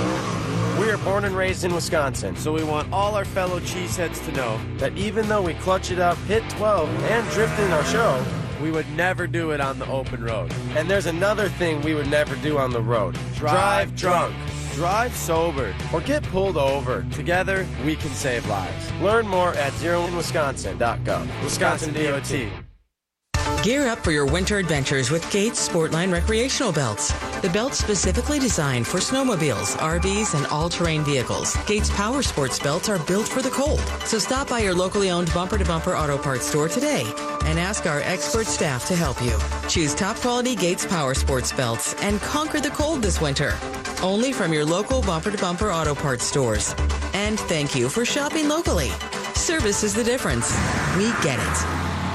Speaker 4: We are born and raised in Wisconsin, so we want all our fellow cheeseheads to know that even though we clutch it up, hit twelve, and drift in our show, we would never do it on the open road. And there's another thing we would never do on the road. Drive drunk. Drive sober, or get pulled over. Together, we can save lives. Learn more at zero in wisconsin dot gov. Wisconsin D O T.
Speaker 7: Gear up for your winter adventures with Gates Sportline recreational belts. The belts specifically designed for snowmobiles, R Vs, and all-terrain vehicles. Gates Power Sports belts are built for the cold. So stop by your locally owned Bumper to Bumper Auto Parts store today and ask our expert staff to help you. Choose top-quality Gates Power Sports belts and conquer the cold this winter. Only from your local Bumper to Bumper Auto Parts stores. And thank you for shopping locally. Service is the difference. We get it.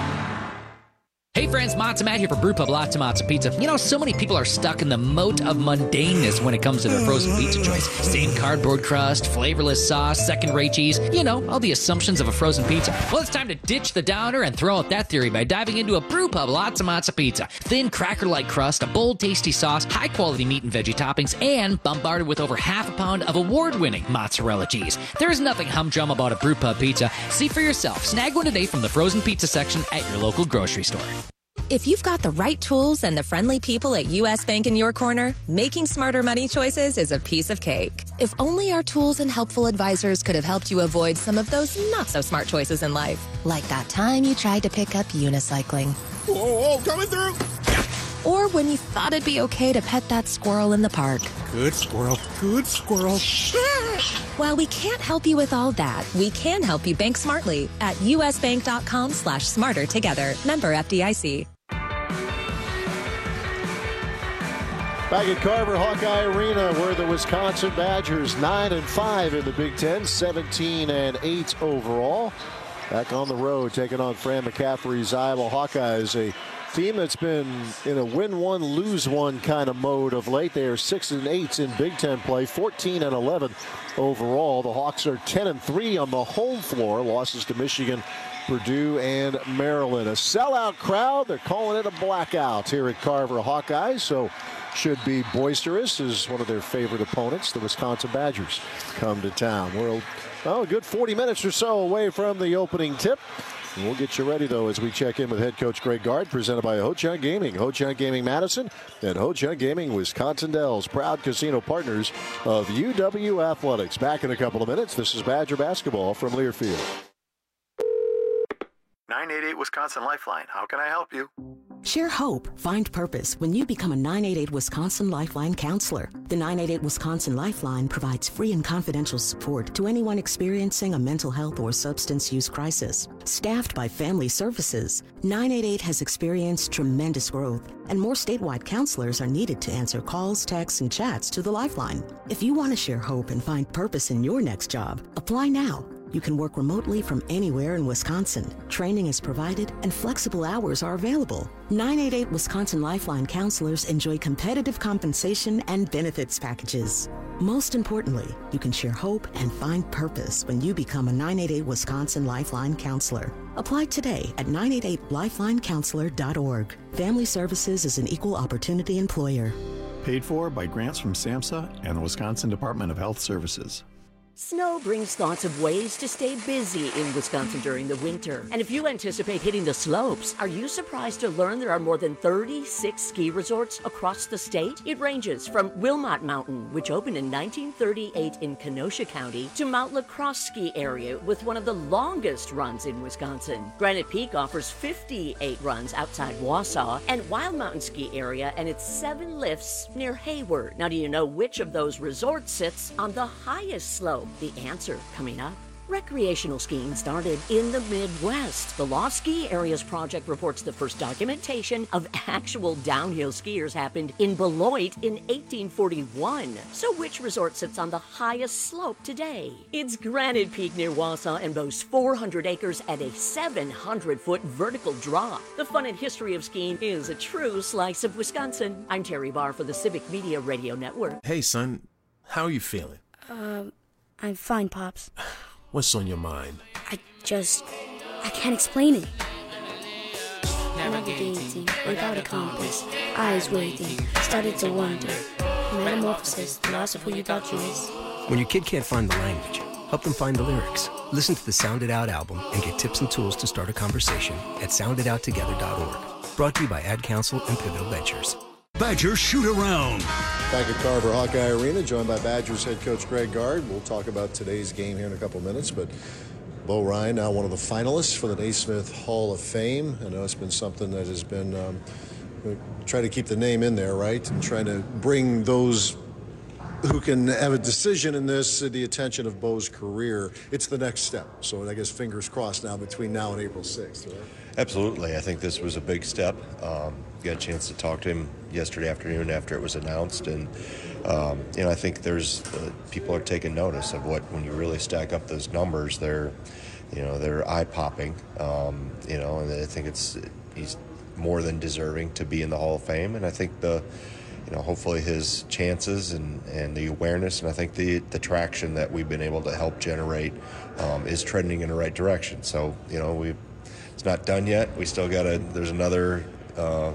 Speaker 10: Hey friends, Matzo Matt here for Brewpub Lots of Matzo Pizza. You know, so many people are stuck in the moat of mundaneness when it comes to their frozen pizza choice. Same cardboard crust, flavorless sauce, second-rate cheese. You know, all the assumptions of a frozen pizza. Well, it's time to ditch the downer and throw out that theory by diving into a Brewpub Lots of Matzo Pizza. Thin, cracker-like crust, a bold, tasty sauce, high-quality meat and veggie toppings, and bombarded with over half a pound of award-winning mozzarella cheese. There's nothing humdrum about a Brewpub pizza. See for yourself. Snag one today from the frozen pizza section at your local grocery store.
Speaker 9: If you've got the right tools and the friendly people at U S Bank in your corner, making smarter money choices is a piece of cake. If only our tools and helpful advisors could have helped you avoid some of those not-so-smart choices in life. Like that time you tried to pick up unicycling.
Speaker 19: Whoa, whoa, coming through!
Speaker 9: Or when you thought it'd be okay to pet that squirrel in the park.
Speaker 19: Good squirrel, good squirrel.
Speaker 9: While we can't help you with all that, we can help you bank smartly at usbank.com slash smarter together. Member F D I C.
Speaker 5: Back at Carver Hawkeye Arena, where the Wisconsin Badgers nine and five in the Big Ten, seventeen and eight overall. Back on the road, taking on Fran McCaffery's Iowa Hawkeyes, a team that's been in a win one, lose one kind of mode of late. They are six and eight in Big Ten play, fourteen and eleven overall. The Hawks are ten and three on the home floor. Losses to Michigan, Purdue, and Maryland. A sellout crowd. They're calling it a blackout here at Carver Hawkeyes. So should be boisterous as one of their favorite opponents, the Wisconsin Badgers, come to town. We're oh, a good forty minutes or so away from the opening tip. And we'll get you ready, though, as we check in with head coach Greg Gard, presented by Ho-Chunk Gaming. Ho-Chunk Gaming Madison and Ho-Chunk Gaming Wisconsin Dells, proud casino partners of U W Athletics. Back in a couple of minutes. This is Badger basketball from Learfield.
Speaker 11: nine eight eight Wisconsin Lifeline. How can I help you?
Speaker 13: Share hope, find purpose when you become a nine eight eight Wisconsin Lifeline counselor. The nine eight eight Wisconsin Lifeline provides free and confidential support to anyone experiencing a mental health or substance use crisis. Staffed by Family Services, nine eight eight has experienced tremendous growth, and more statewide counselors are needed to answer calls, texts, and chats to the Lifeline. If you want to share hope and find purpose in your next job, apply now. You can work remotely from anywhere in Wisconsin. Training is provided and flexible hours are available. nine eight eight Wisconsin Lifeline counselors enjoy competitive compensation and benefits packages. Most importantly, you can share hope and find purpose when you become a nine eight eight Wisconsin Lifeline counselor. Apply today at nine eight eight lifeline counselor dot org. Family Services is an equal opportunity employer.
Speaker 14: Paid for by grants from SAMHSA and the Wisconsin Department of Health Services.
Speaker 25: Snow brings thoughts of ways to stay busy in Wisconsin during the winter. And if you anticipate hitting the slopes, are you surprised to learn there are more than thirty-six ski resorts across the state? It ranges from Wilmot Mountain, which opened in nineteen thirty-eight in Kenosha County, to Mount La Crosse Ski Area with one of the longest runs in Wisconsin. Granite Peak offers fifty-eight runs outside Wausau, and Wild Mountain Ski Area and its seven lifts near Hayward. Now, do you know which of those resorts sits on the highest slope? The answer coming up. Recreational skiing started in the Midwest. The Lost Ski Areas Project reports the first documentation of actual downhill skiers happened in Beloit in eighteen forty-one. So which resort sits on the highest slope today? It's Granite Peak near Wausau and boasts four hundred acres at a seven hundred foot vertical drop. The fun and history of skiing is a true slice of Wisconsin. I'm Terry Barr for the Civic Media Radio Network.
Speaker 26: Hey, son. How are you feeling?
Speaker 27: Um, I'm fine, Pops.
Speaker 26: What's on your mind?
Speaker 27: I just... I can't explain it. Navigating without a compass, eyes waiting, started to wonder. Metamorphosis, the loss of who you thought you was.
Speaker 28: When your kid can't find the language, help them find the lyrics. Listen to the Sound It Out album and get tips and tools to start a conversation at sound it out together dot org. Brought to you by Ad Council and Pivotal Ventures.
Speaker 19: Badger Shoot Around.
Speaker 5: Back at Carver Hawkeye Arena, joined by Badgers head coach Greg Gard. We'll talk about today's game here in a couple minutes, but Bo Ryan, now one of the finalists for the Naismith Hall of Fame. I know it's been something that has been, um, try to keep the name in there, right? And trying to bring those who can have a decision in this to the attention of Bo's career. It's the next step. So I guess fingers crossed now between now and April sixth, right?
Speaker 29: Absolutely. I think this was a big step. Um, got a chance to talk to him yesterday afternoon after it was announced. And, um, you know, I think there's uh, people are taking notice of what, when you really stack up those numbers, they're, you know, they're eye-popping, um, you know, and I think it's, he's more than deserving to be in the Hall of Fame. And I think the, you know, hopefully his chances and, and the awareness and I think the, the traction that we've been able to help generate um, is trending in the right direction. So, you know, we it's not done yet. We still got to, there's another uh,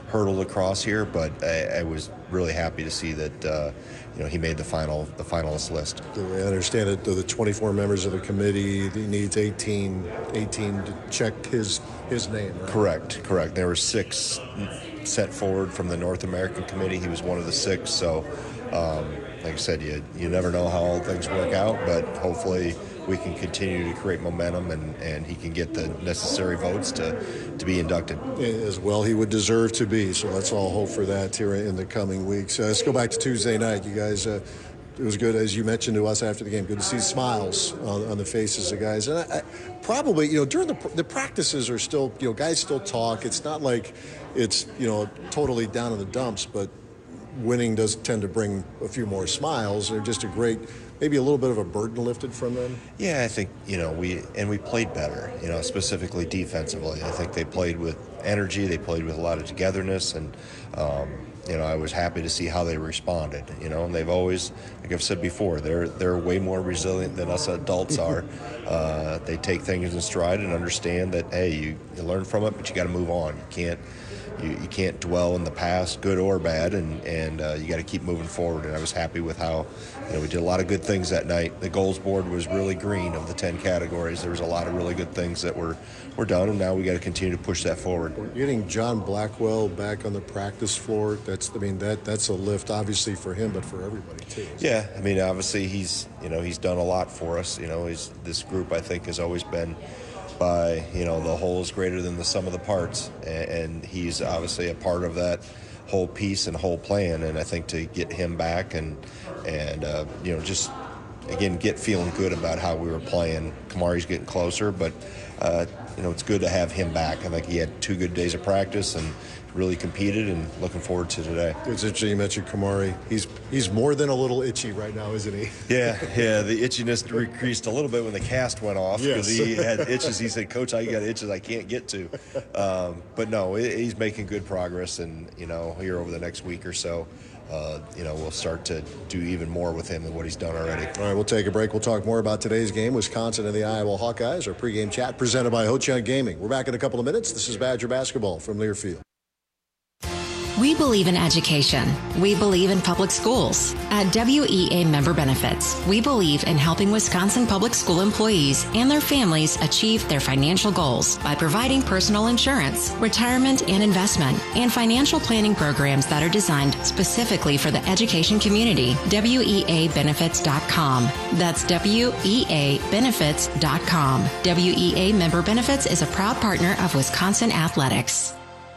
Speaker 29: hurdle to cross here, but I, I was really happy to see that uh, you know he made the final the finalist list.
Speaker 5: I understand that the twenty-four members of the committee, he needs eighteen, eighteen to check his his name. Right?
Speaker 29: Correct, correct. There were six sent forward from the North American Committee. He was one of the six. So, um, like I said, you you never know how all things work out, but hopefully we can continue to create momentum, and, and he can get the necessary votes to, to be inducted.
Speaker 5: As well he would deserve to be, so let's all hope for that here in the coming weeks. Uh, let's go back to Tuesday night. You guys, uh, it was good, as you mentioned to us after the game, good to see smiles on, on the faces of guys. And I, I, probably, you know, during the, the practices are still, you know, guys still talk. It's not like it's, you know, totally down in the dumps, but winning does tend to bring a few more smiles. They're just a great, maybe a little bit of a burden lifted from them.
Speaker 29: Yeah, I think, you know, we, and we played better, you know, specifically defensively. I think they played with energy, they played with a lot of togetherness, and, um, you know, I was happy to see how they responded, you know, and they've always, like I've said before, they're they're way more resilient than us adults are. uh, they take things in stride and understand that, hey, you, you learn from it, but you got to move on. You can't, You, you can't dwell in the past, good or bad, and, and uh, you got to keep moving forward. And I was happy with how, you know, we did a lot of good things that night. The goals board was really green of the ten categories. There was a lot of really good things that were, were done, and now we got to continue to push that forward.
Speaker 5: Getting John Blackwell back on the practice floor, that's, I mean, that that's a lift, obviously, for him, but for everybody, too.
Speaker 29: Yeah, I mean, obviously, he's, you know, he's done a lot for us. You know, he's, this group, I think, has always been by, you know, the whole is greater than the sum of the parts, and, and he's obviously a part of that whole piece and whole plan. And I think to get him back and and uh, you know, just again get feeling good about how we were playing. Kamari's getting closer, but uh, you know, it's good to have him back. I think he had two good days of practice and really competed, and looking forward to today.
Speaker 5: It's interesting you mentioned Kamari. He's he's more than a little itchy right now, isn't he?
Speaker 29: Yeah, yeah. The itchiness decreased a little bit when the cast went off, because yes. He had itches. He said, "Coach, I got itches I can't get to." Um, but no, he's making good progress, and you know, here over the next week or so, uh, you know, we'll start to do even more with him than what he's done already.
Speaker 5: All right, we'll take a break. We'll talk more about today's game, Wisconsin and the Iowa Hawkeyes. Our pregame chat presented by Ho-Chunk Gaming. We're back in a couple of minutes. This is Badger Basketball from Learfield.
Speaker 1: We believe in education. We believe in public schools. At W E A Member Benefits, we believe in helping Wisconsin public school employees and their families achieve their financial goals by providing personal insurance, retirement and investment, and financial planning programs that are designed specifically for the education community. W E A benefits dot com. That's W E A benefits dot com. W E A Member Benefits is a proud partner of Wisconsin Athletics.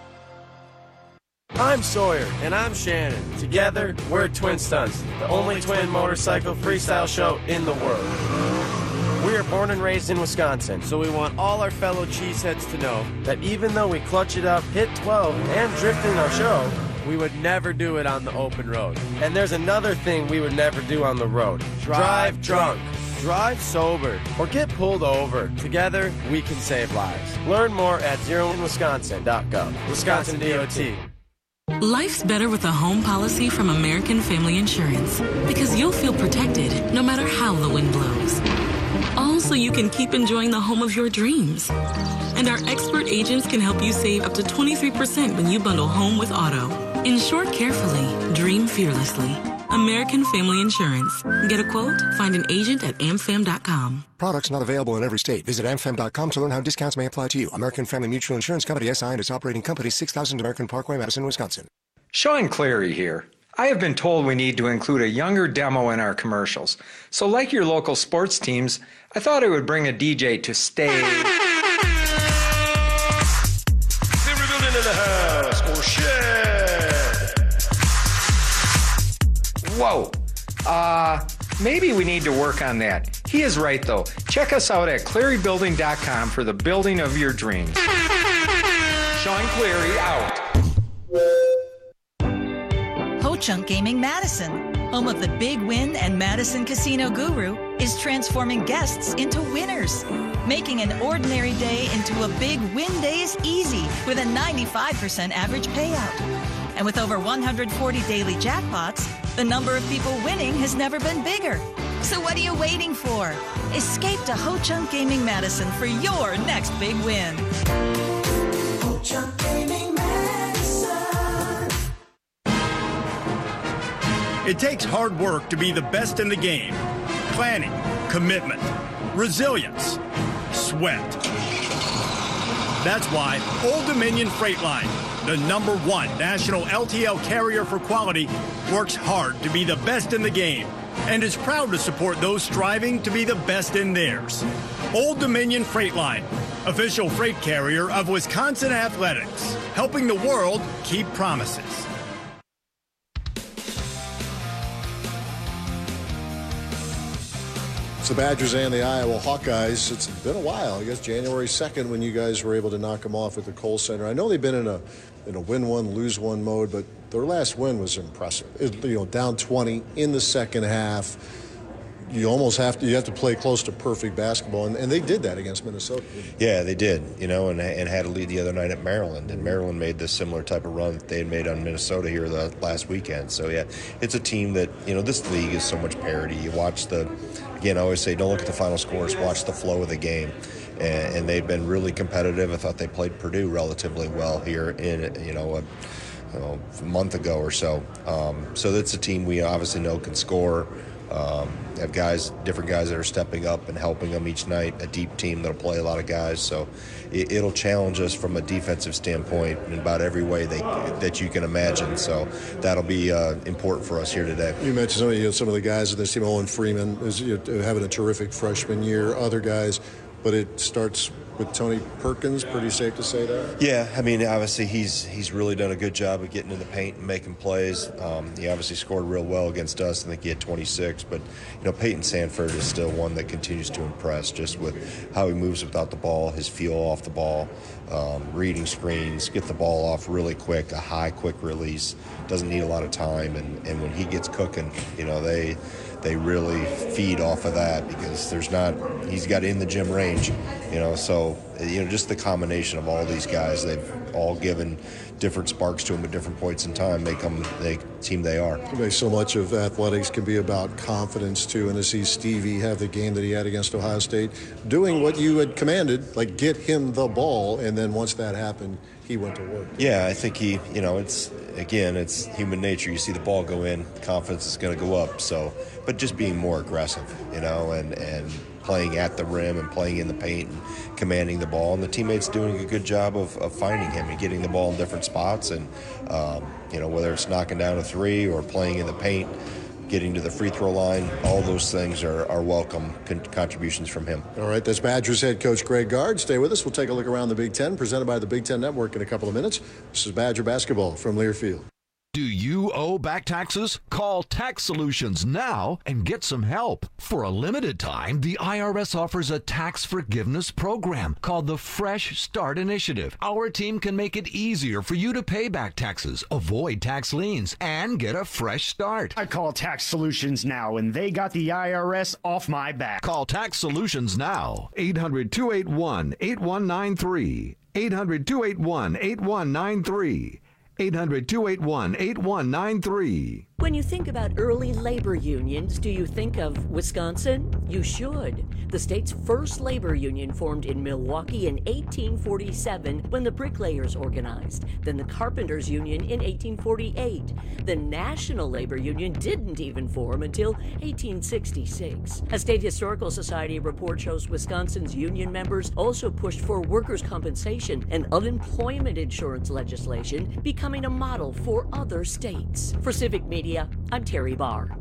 Speaker 4: I'm Sawyer. And I'm Shannon. Together, we're Twin Stunts, the only twin motorcycle freestyle show in the world. We are born and raised in Wisconsin, so we want all our fellow cheeseheads to know that even though we clutch it up, hit twelve, and drift in our show, we would never do it on the open road. And there's another thing we would never do on the road. Drive drunk. Drive sober, or get pulled over. Together, we can save lives. Learn more at zero in wisconsin dot gov. Wisconsin D O T.
Speaker 8: Life's better with a home policy from American Family Insurance, because you'll feel protected no matter how the wind blows. All so you can keep enjoying the home of your dreams. And our expert agents can help you save up to twenty-three percent when you bundle home with auto. Insure carefully, dream fearlessly. American Family Insurance. Get a quote? Find an agent at am fam dot com.
Speaker 12: Products not available in every state. Visit am fam dot com to learn how discounts may apply to you. American Family Mutual Insurance Company, S I and its operating company, six thousand American Parkway, Madison, Wisconsin.
Speaker 15: Sean Cleary here. I have been told we need to include a younger demo in our commercials. So like your local sports teams, I thought I would bring a D J to stay.
Speaker 19: Every building in the house, or shed.
Speaker 15: Whoa. Uh, maybe we need to work on that. He is right, though. Check us out at cleary building dot com for the building of your dreams. Sean Cleary out.
Speaker 16: Ho-Chunk Gaming Madison, home of the Big Win and Madison Casino Guru, is transforming guests into winners, making an ordinary day into a Big Win Days easy with a ninety-five percent average payout. And with over one hundred forty daily jackpots, the number of people winning has never been bigger. So what are you waiting for? Escape to Ho-Chunk Gaming Madison for your next big win.
Speaker 19: Ho-Chunk Gaming Madison.
Speaker 2: It takes hard work to be the best in the game. Planning, commitment, resilience, sweat. That's why Old Dominion Freight Line, the number one national L T L carrier for quality, works hard to be the best in the game and is proud to support those striving to be the best in theirs. Old Dominion Freight Line, official freight carrier of Wisconsin Athletics, helping the world keep promises.
Speaker 5: It's the Badgers and the Iowa Hawkeyes. It's been a while. I guess January second when you guys were able to knock them off at the Kohl Center. I know they've been in a in a win one, lose one mode, but their last win was impressive. It, you know, down twenty in the second half. You almost have to you have to play close to perfect basketball, and, and they did that against Minnesota.
Speaker 29: Yeah, they did. You know, and and had a lead the other night at Maryland, and Maryland made this similar type of run that they had made on Minnesota here the last weekend. So yeah, it's a team that, you know, this league is so much parity. You watch the, again, I always say, don't look at the final scores, watch the flow of the game. And, and they've been really competitive. I thought they played Purdue relatively well here in, you know, a, you know, a month ago or so. Um, so that's a team we obviously know can score. Um, have guys, different guys that are stepping up and helping them each night, a deep team that'll play a lot of guys. So it, it'll challenge us from a defensive standpoint in about every way they, that you can imagine. So that'll be uh, important for us here today.
Speaker 5: You mentioned some of, you know, some of the guys in this team. Owen Freeman is, you know, having a terrific freshman year, other guys, but it starts with Tony Perkins. Pretty safe to say that?
Speaker 29: Yeah, I mean, obviously he's he's really done a good job of getting in the paint and making plays. Um, he obviously scored real well against us. I think he had twenty-six. But, you know, Peyton Sanford is still one that continues to impress just with how he moves without the ball, his feel off the ball, um, reading screens, get the ball off really quick, a high, quick release. Doesn't need a lot of time. And, and when he gets cooking, you know, they – they really feed off of that because there's not, he's got in the gym range, you know, so, you know, just the combination of all these guys, they've all given different sparks to them at different points in time, make them the team they are.
Speaker 5: So much of athletics can be about confidence, too, and to see Stevie have the game that he had against Ohio State, doing what you had commanded, like get him the ball, and then once that happened, he went to work.
Speaker 29: Yeah, I think he, you know, it's, again, it's human nature. You see the ball go in, confidence is going to go up, so, but just being more aggressive, you know, and, and playing at the rim and playing in the paint and commanding the ball. And the teammates doing a good job of, of finding him and getting the ball in different spots. And, um, you know, whether it's knocking down a three or playing in the paint, getting to the free throw line, all those things are, are welcome con- contributions from him.
Speaker 5: All right, that's Badgers head coach Greg Gard. Stay with us. We'll take a look around the Big Ten, presented by the Big Ten Network in a couple of minutes. This is Badger basketball from Learfield.
Speaker 6: Do you owe back taxes? Call Tax Solutions now and get some help. For a limited time, the I R S offers a tax forgiveness program called the Fresh Start Initiative. Our team can make it easier for you to pay back taxes, avoid tax liens, and get a fresh start.
Speaker 17: I call Tax Solutions now, and they got the I R S off my back.
Speaker 6: Call Tax Solutions now. eight hundred, two eight one, eight one nine three. eight hundred, two eight one, eight one nine three. eight hundred, two eight one, eight one nine three.
Speaker 25: When you think about early labor unions, do you think of Wisconsin? You should. The state's first labor union formed in Milwaukee in eighteen forty-seven when the bricklayers organized. Then the carpenters union in eighteen forty-eight. The National Labor Union didn't even form until eighteen sixty-six. A State Historical Society report shows Wisconsin's union members also pushed for workers' compensation and unemployment insurance legislation, becoming a model for other states. For Civic Media, I'm Terry Barr.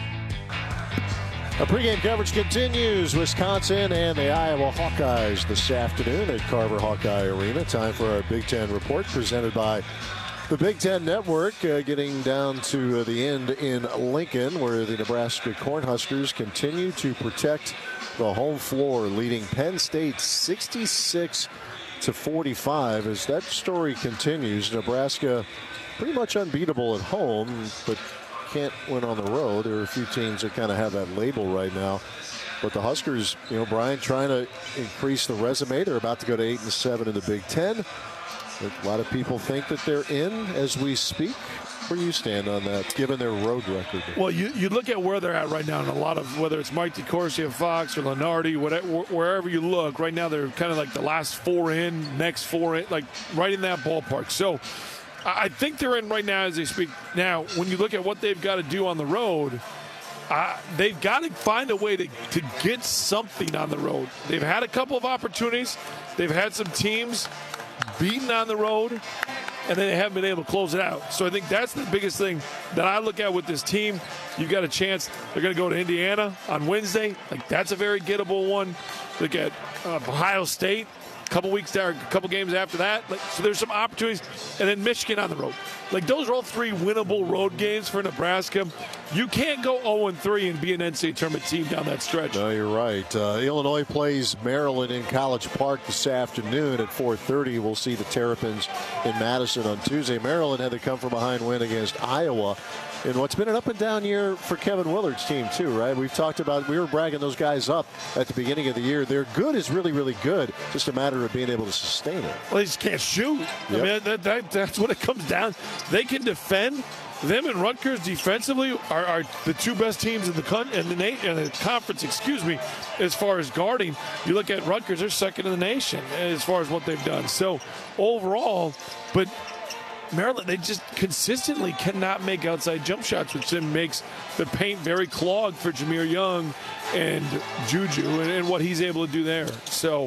Speaker 5: Our pregame coverage continues. Wisconsin and the Iowa Hawkeyes this afternoon at Carver Hawkeye Arena. Time for our Big Ten report presented by the Big Ten Network. Uh, getting down to uh, the end in Lincoln, where the Nebraska Cornhuskers continue to protect the home floor, leading Penn State sixty-six to forty-five. As that story continues, Nebraska pretty much unbeatable at home, but can't win on the road. There are a few teams that kind of have that label right now. But the Huskers, you know, Brian, trying to increase the resume. They're about to go to eight and seven in the Big Ten. A lot of people think that they're in as we speak. Where do you stand on that, given their road record?
Speaker 18: Well, you, you look at where they're at right now, and a lot of, whether it's Mike DeCourcy, Fox, or Lenardi, whatever, wherever you look, right now they're kind of like the last four in, next four in, like right in that ballpark. So I think they're in right now as they speak. Now, when you look at what they've got to do on the road, uh, they've got to find a way to, to get something on the road. They've had a couple of opportunities. They've had some teams beaten on the road, and then they haven't been able to close it out. So I think that's the biggest thing that I look at with this team. You've got a chance. They're going to go to Indiana on Wednesday. Like, that's a very gettable one. Look at uh, Ohio State. A couple weeks there, a couple games after that. Like, so there's some opportunities. And then Michigan on the road. Like, those are all three winnable road games for Nebraska. You can't go oh and three and be an N C double A tournament team down that stretch.
Speaker 5: No, you're right. Uh, Illinois plays Maryland in College Park this afternoon at four thirty. We'll see the Terrapins in Madison on Tuesday. Maryland had to come from behind win against Iowa. And what's been an up and down year for Kevin Willard's team, too, right? We've talked about, we were bragging those guys up at the beginning of the year. Their good is really, really good. Just a matter of being able to sustain it.
Speaker 18: Well, they just can't shoot. Yep. I mean, that, that, that's what it comes down. They can defend. Them and Rutgers defensively are, are the two best teams in the, con- in, the na- in the conference, excuse me, as far as guarding. You look at Rutgers, they're second in the nation as far as what they've done. So, overall, but Maryland, they just consistently cannot make outside jump shots, which then makes the paint very clogged for Jameer Young and Juju and, and what he's able to do there. So,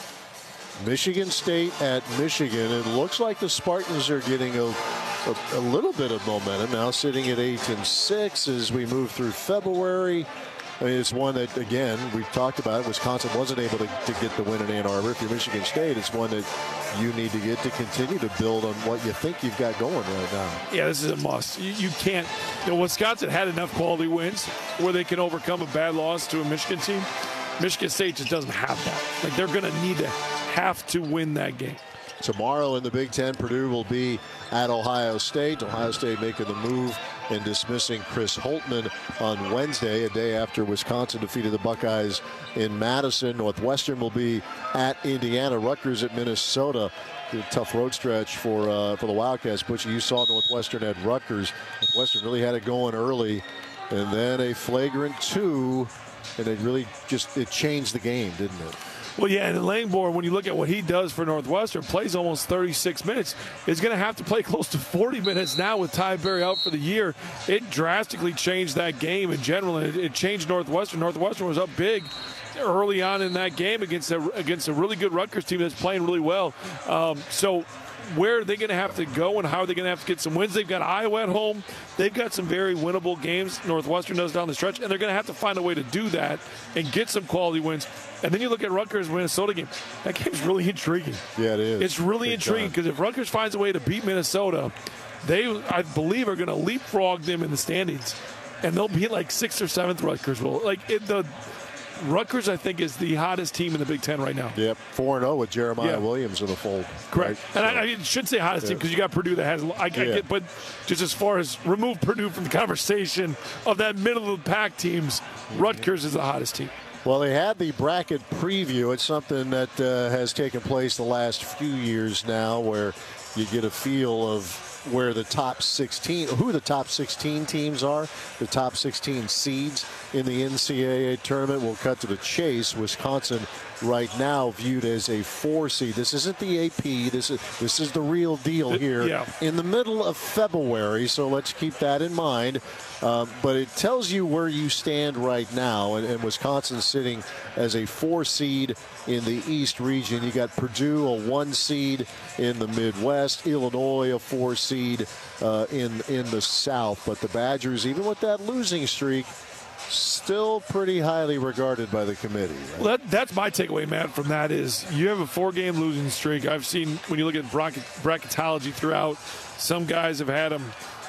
Speaker 5: Michigan State at Michigan. It looks like the Spartans are getting a, a, a little bit of momentum now, sitting at eight and six as we move through February. I mean, it's one that, again, we've talked about. Wisconsin wasn't able to, to get the win in Ann Arbor. If you're Michigan State, it's one that you need to get to continue to build on what you think you've got going right now.
Speaker 18: Yeah, this is a must. You, you can't. You know, Wisconsin had enough quality wins where they can overcome a bad loss to a Michigan team. Michigan State just doesn't have that. Like, they're going to need to have to win that game.
Speaker 5: Tomorrow in the Big Ten, Purdue will be at Ohio State. Ohio State making the move and dismissing Chris Holtmann on Wednesday, a day after Wisconsin defeated the Buckeyes in Madison. Northwestern will be at Indiana. Rutgers at Minnesota. A tough road stretch for uh, for the Wildcats. But you saw Northwestern at Rutgers. Northwestern really had it going early, and then a flagrant two, and it really just it changed the game, didn't it?
Speaker 18: Well, yeah, and Langborn, when you look at what he does for Northwestern, plays almost thirty-six minutes, is going to have to play close to forty minutes now with Ty Berry out for the year. It drastically changed that game in general, and it, it changed Northwestern. Northwestern was up big early on in that game against a, against a really good Rutgers team that's playing really well. Um, so where are they going to have to go, and how are they going to have to get some wins? They've got Iowa at home. They've got some very winnable games. Northwestern does down the stretch, and they're going to have to find a way to do that and get some quality wins. And then you look at Rutgers' Minnesota game. That game's really intriguing.
Speaker 5: Yeah, it is.
Speaker 18: It's really Big intriguing because if Rutgers finds a way to beat Minnesota, they, I believe, are going to leapfrog them in the standings, and they'll be like sixth or seventh. Rutgers will. Like it, the Rutgers, I think, is the hottest team in the Big Ten right now.
Speaker 5: Yep, four and oh with Jeremiah yeah. Williams in the fold.
Speaker 18: Correct.
Speaker 5: Right?
Speaker 18: And
Speaker 5: so,
Speaker 18: I, I should say hottest yeah. team because you got Purdue that has, I, I
Speaker 5: yeah.
Speaker 18: get, but just as far as remove Purdue from the conversation of that middle of the pack teams, mm-hmm. Rutgers is the hottest team.
Speaker 5: Well, they had the bracket preview. It's something that uh, has taken place the last few years now where you get a feel of where the top sixteen, who the top sixteen teams are, the top sixteen seeds in the N C double A tournament. We'll cut to the chase. Wisconsin right now viewed as a four seed. This isn't the A P. This is this is the real deal here
Speaker 18: yeah.
Speaker 5: in the middle of February. So let's keep that in mind. Um, but it tells you where you stand right now, and, and Wisconsin sitting as a four seed in the East region. You got Purdue, a one seed in the Midwest, Illinois, a four seed uh, in in the South. But the Badgers, even with that losing streak, still pretty highly regarded by the committee. Right?
Speaker 18: Well, that, that's my takeaway, Matt, from that is you have a four-game losing streak. I've seen, when you look at bracket, bracketology throughout, some guys have had them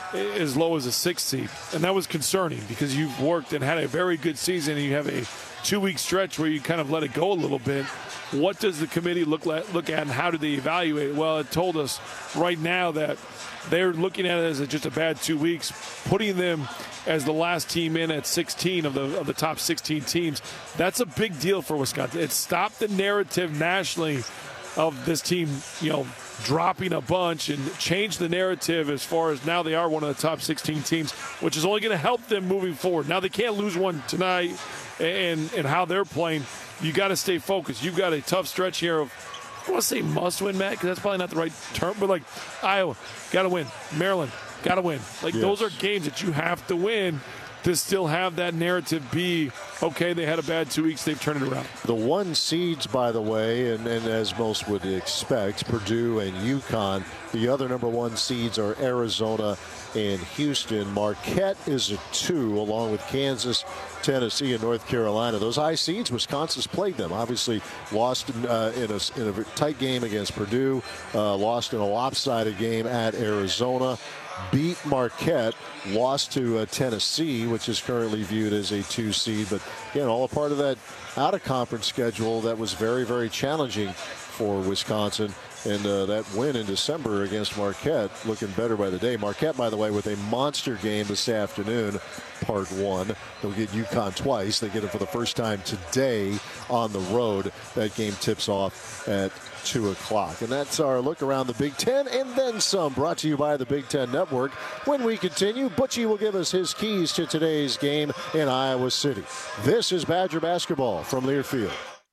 Speaker 18: as low as a six seed, and that was concerning because you've worked and had a very good season, and you have a two-week stretch where you kind of let it go a little bit. What does the committee look, at, look at, and how do they evaluate it? Well, it told us right now that they're looking at it as a, just a bad two weeks, putting them as the last team in at sixteen of the of the top sixteen teams. That's a big deal for Wisconsin. It stopped the narrative nationally of this team, you know, dropping a bunch, and changed the narrative as far as now they are one of the top sixteen teams, which is only going to help them moving forward. Now they can't lose one tonight, and and how they're playing, you got to stay focused. You've got a tough stretch here of I want to say must-win, Matt, because that's probably not the right term, but like Iowa, got to win. Maryland, got to win. Like
Speaker 5: yes.
Speaker 18: those are games that you have to win to still have that narrative be, okay, they had a bad two weeks, they've turned it around.
Speaker 5: The one seeds, by the way, and, and as most would expect, Purdue and UConn. The other number one seeds are Arizona and Houston. Marquette is a two, along with Kansas, Tennessee, and North Carolina. Those high seeds, Wisconsin's played them. Obviously lost in, uh, in, a, in a tight game against Purdue, uh, lost in a lopsided game at Arizona. Beat Marquette, lost to uh, Tennessee, which is currently viewed as a two seed. But again, all a part of that out-of-conference schedule that was very, very challenging for Wisconsin. And uh, that win in December against Marquette looking better by the day. Marquette, by the way, with a monster game this afternoon, part one. They'll get UConn twice. They get it for the first time today on the road. That game tips off at two o'clock. And that's our look around the Big Ten and then some, brought to you by the Big Ten Network. When we continue, Butchie will give us his keys to today's game in Iowa City. This is Badger basketball from Learfield.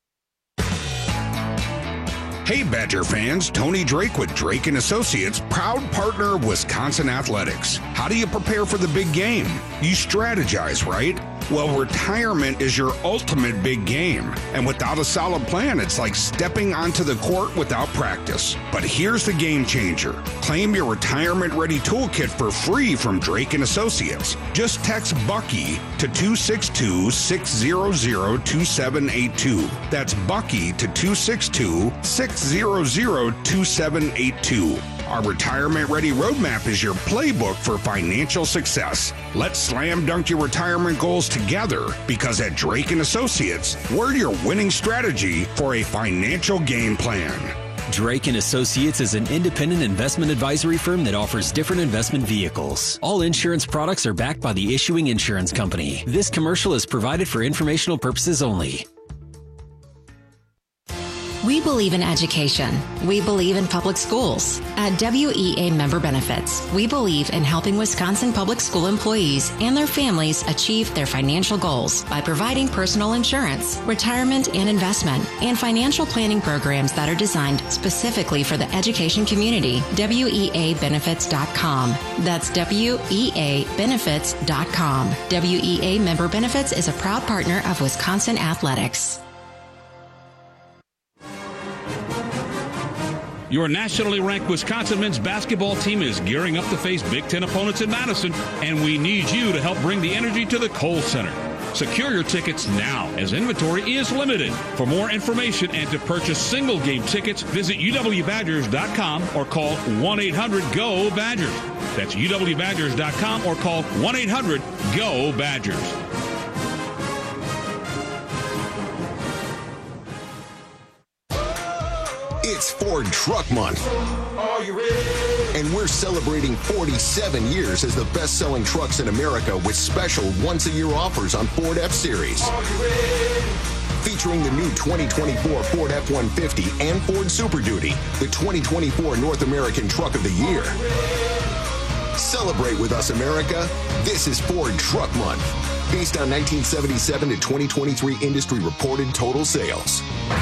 Speaker 3: Hey Badger fans, Tony Drake with Drake and Associates, proud partner of Wisconsin Athletics. How do you prepare for the big game? You strategize, right? Well, retirement is your ultimate big game. And without a solid plan, it's like stepping onto the court without practice. But here's the game changer. Claim your retirement-ready toolkit for free from Drake and Associates. Just text Bucky to two six two, six zero zero, two seven eight two. That's Bucky to two six two, six zero zero, two seven eight two. Our retirement-ready roadmap is your playbook for financial success. Let's slam dunk your retirement goals together, because at Drake and Associates, we're your winning strategy for a financial game plan.
Speaker 7: Drake and Associates is an independent investment advisory firm that offers different investment vehicles. All insurance products are backed by the issuing insurance company. This commercial is provided for informational purposes only.
Speaker 1: We believe in education. We believe in public schools. At W E A Member Benefits, we believe in helping Wisconsin public school employees and their families achieve their financial goals by providing personal insurance, retirement and investment, and financial planning programs that are designed specifically for the education community. W E A benefits dot com. That's W E A benefits dot com. W E A Member Benefits is a proud partner of Wisconsin Athletics.
Speaker 9: Your nationally ranked Wisconsin men's basketball team is gearing up to face Big Ten opponents in Madison, and we need you to help bring the energy to the Kohl Center. Secure your tickets now, as inventory is limited. For more information and to purchase single game tickets, visit U W Badgers dot com or call one eight hundred G O Badgers. That's U W Badgers dot com or call one eight hundred G O Badgers.
Speaker 10: It's Ford Truck Month. Are you ready? And we're celebrating forty-seven years as the best-selling trucks in America with special once-a-year offers on Ford F-Series. Are you ready? Featuring the new twenty twenty-four Ford F one fifty and Ford Super Duty, the twenty twenty-four North American Truck of the Year. Celebrate with us, America. This is Ford Truck Month, based on nineteen seventy-seven to twenty twenty-three industry-reported total sales.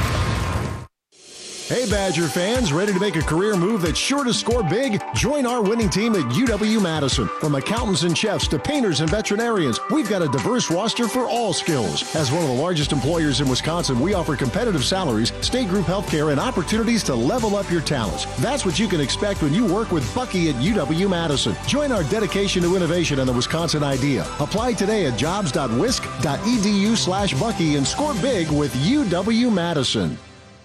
Speaker 5: Hey Badger fans, ready to make a career move that's sure to score big? Join our winning team at U W-Madison. From accountants and chefs to painters and veterinarians, we've got a diverse roster for all skills. As one of the largest employers in Wisconsin, we offer competitive salaries, state group health care, and opportunities to level up your talents. That's what you can expect when you work with Bucky at U W-Madison. Join our dedication to innovation and the Wisconsin idea. Apply today at jobs dot wisc dot e d u slash Bucky and score big with U W-Madison.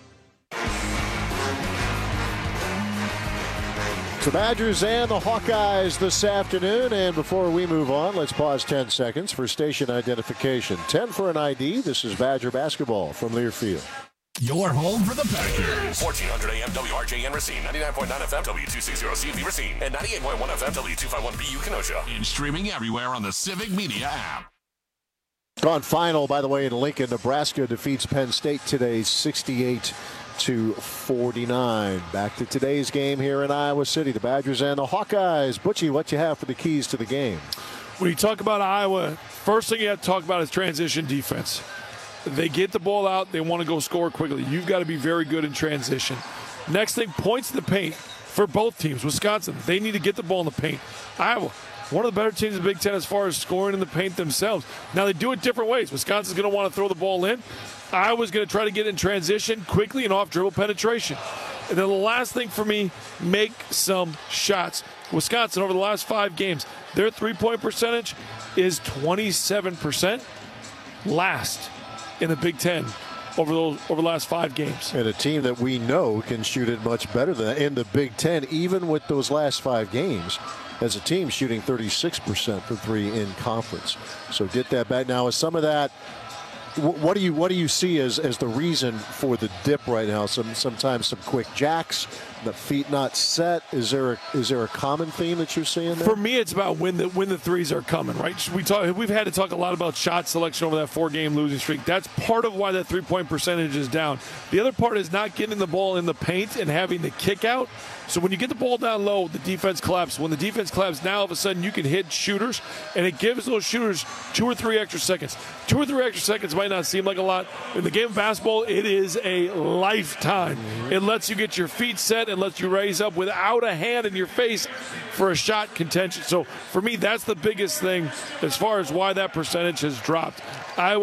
Speaker 5: The Badgers and the Hawkeyes this afternoon. And before we move on, let's pause ten seconds for station identification. ten for an I D. This is Badger basketball from Learfield.
Speaker 26: Your home for the Badgers.
Speaker 20: fourteen hundred A M W R J N Racine, ninety-nine point nine F M W two sixty C V Racine, and ninety-eight point one F M W two fifty-one B U Kenosha.
Speaker 26: And streaming everywhere on the Civic Media app.
Speaker 5: Gone final, by the way, in Lincoln. Nebraska defeats Penn State today, sixty-eight to forty-nine. Back to today's game here in Iowa City. The Badgers and the Hawkeyes. Butchie, what you have for the keys to the game?
Speaker 18: When you talk about Iowa, first thing you have to talk about is transition defense. They get the ball out. They want to go score quickly. You've got to be very good in transition. Next thing, points in the paint for both teams. Wisconsin, they need to get the ball in the paint. Iowa, one of the better teams in the Big Ten as far as scoring in the paint themselves. Now, they do it different ways. Wisconsin's going to want to throw the ball in. Iowa's going to try to get in transition quickly and off dribble penetration. And then the last thing for me, make some shots. Wisconsin, over the last five games, their three-point percentage is twenty-seven percent, last in the Big Ten over those over the last five games.
Speaker 5: And a team that we know can shoot it much better than that in the Big Ten, even with those last five games. As a team shooting thirty-six percent for three in conference. So get that back. Now, is some of that, what do you what do you see as, as the reason for the dip right now? Some Sometimes some quick jacks, the feet not set. Is there a, is there a common theme that you're seeing there?
Speaker 18: For me, it's about when the when the threes are coming, right? We talk, we've had to talk a lot about shot selection over that four-game losing streak. That's part of why that three-point percentage is down. The other part is not getting the ball in the paint and having the kick out. So when you get the ball down low, the defense collapses. When the defense collapses, now all of a sudden you can hit shooters, and it gives those shooters two or three extra seconds. Two or three extra seconds might not seem like a lot. In the game of basketball, it is a lifetime. Mm-hmm. It lets you get your feet set and lets you raise up without a hand in your face for a shot contention. So for me, that's the biggest thing as far as why that percentage has dropped. Iowa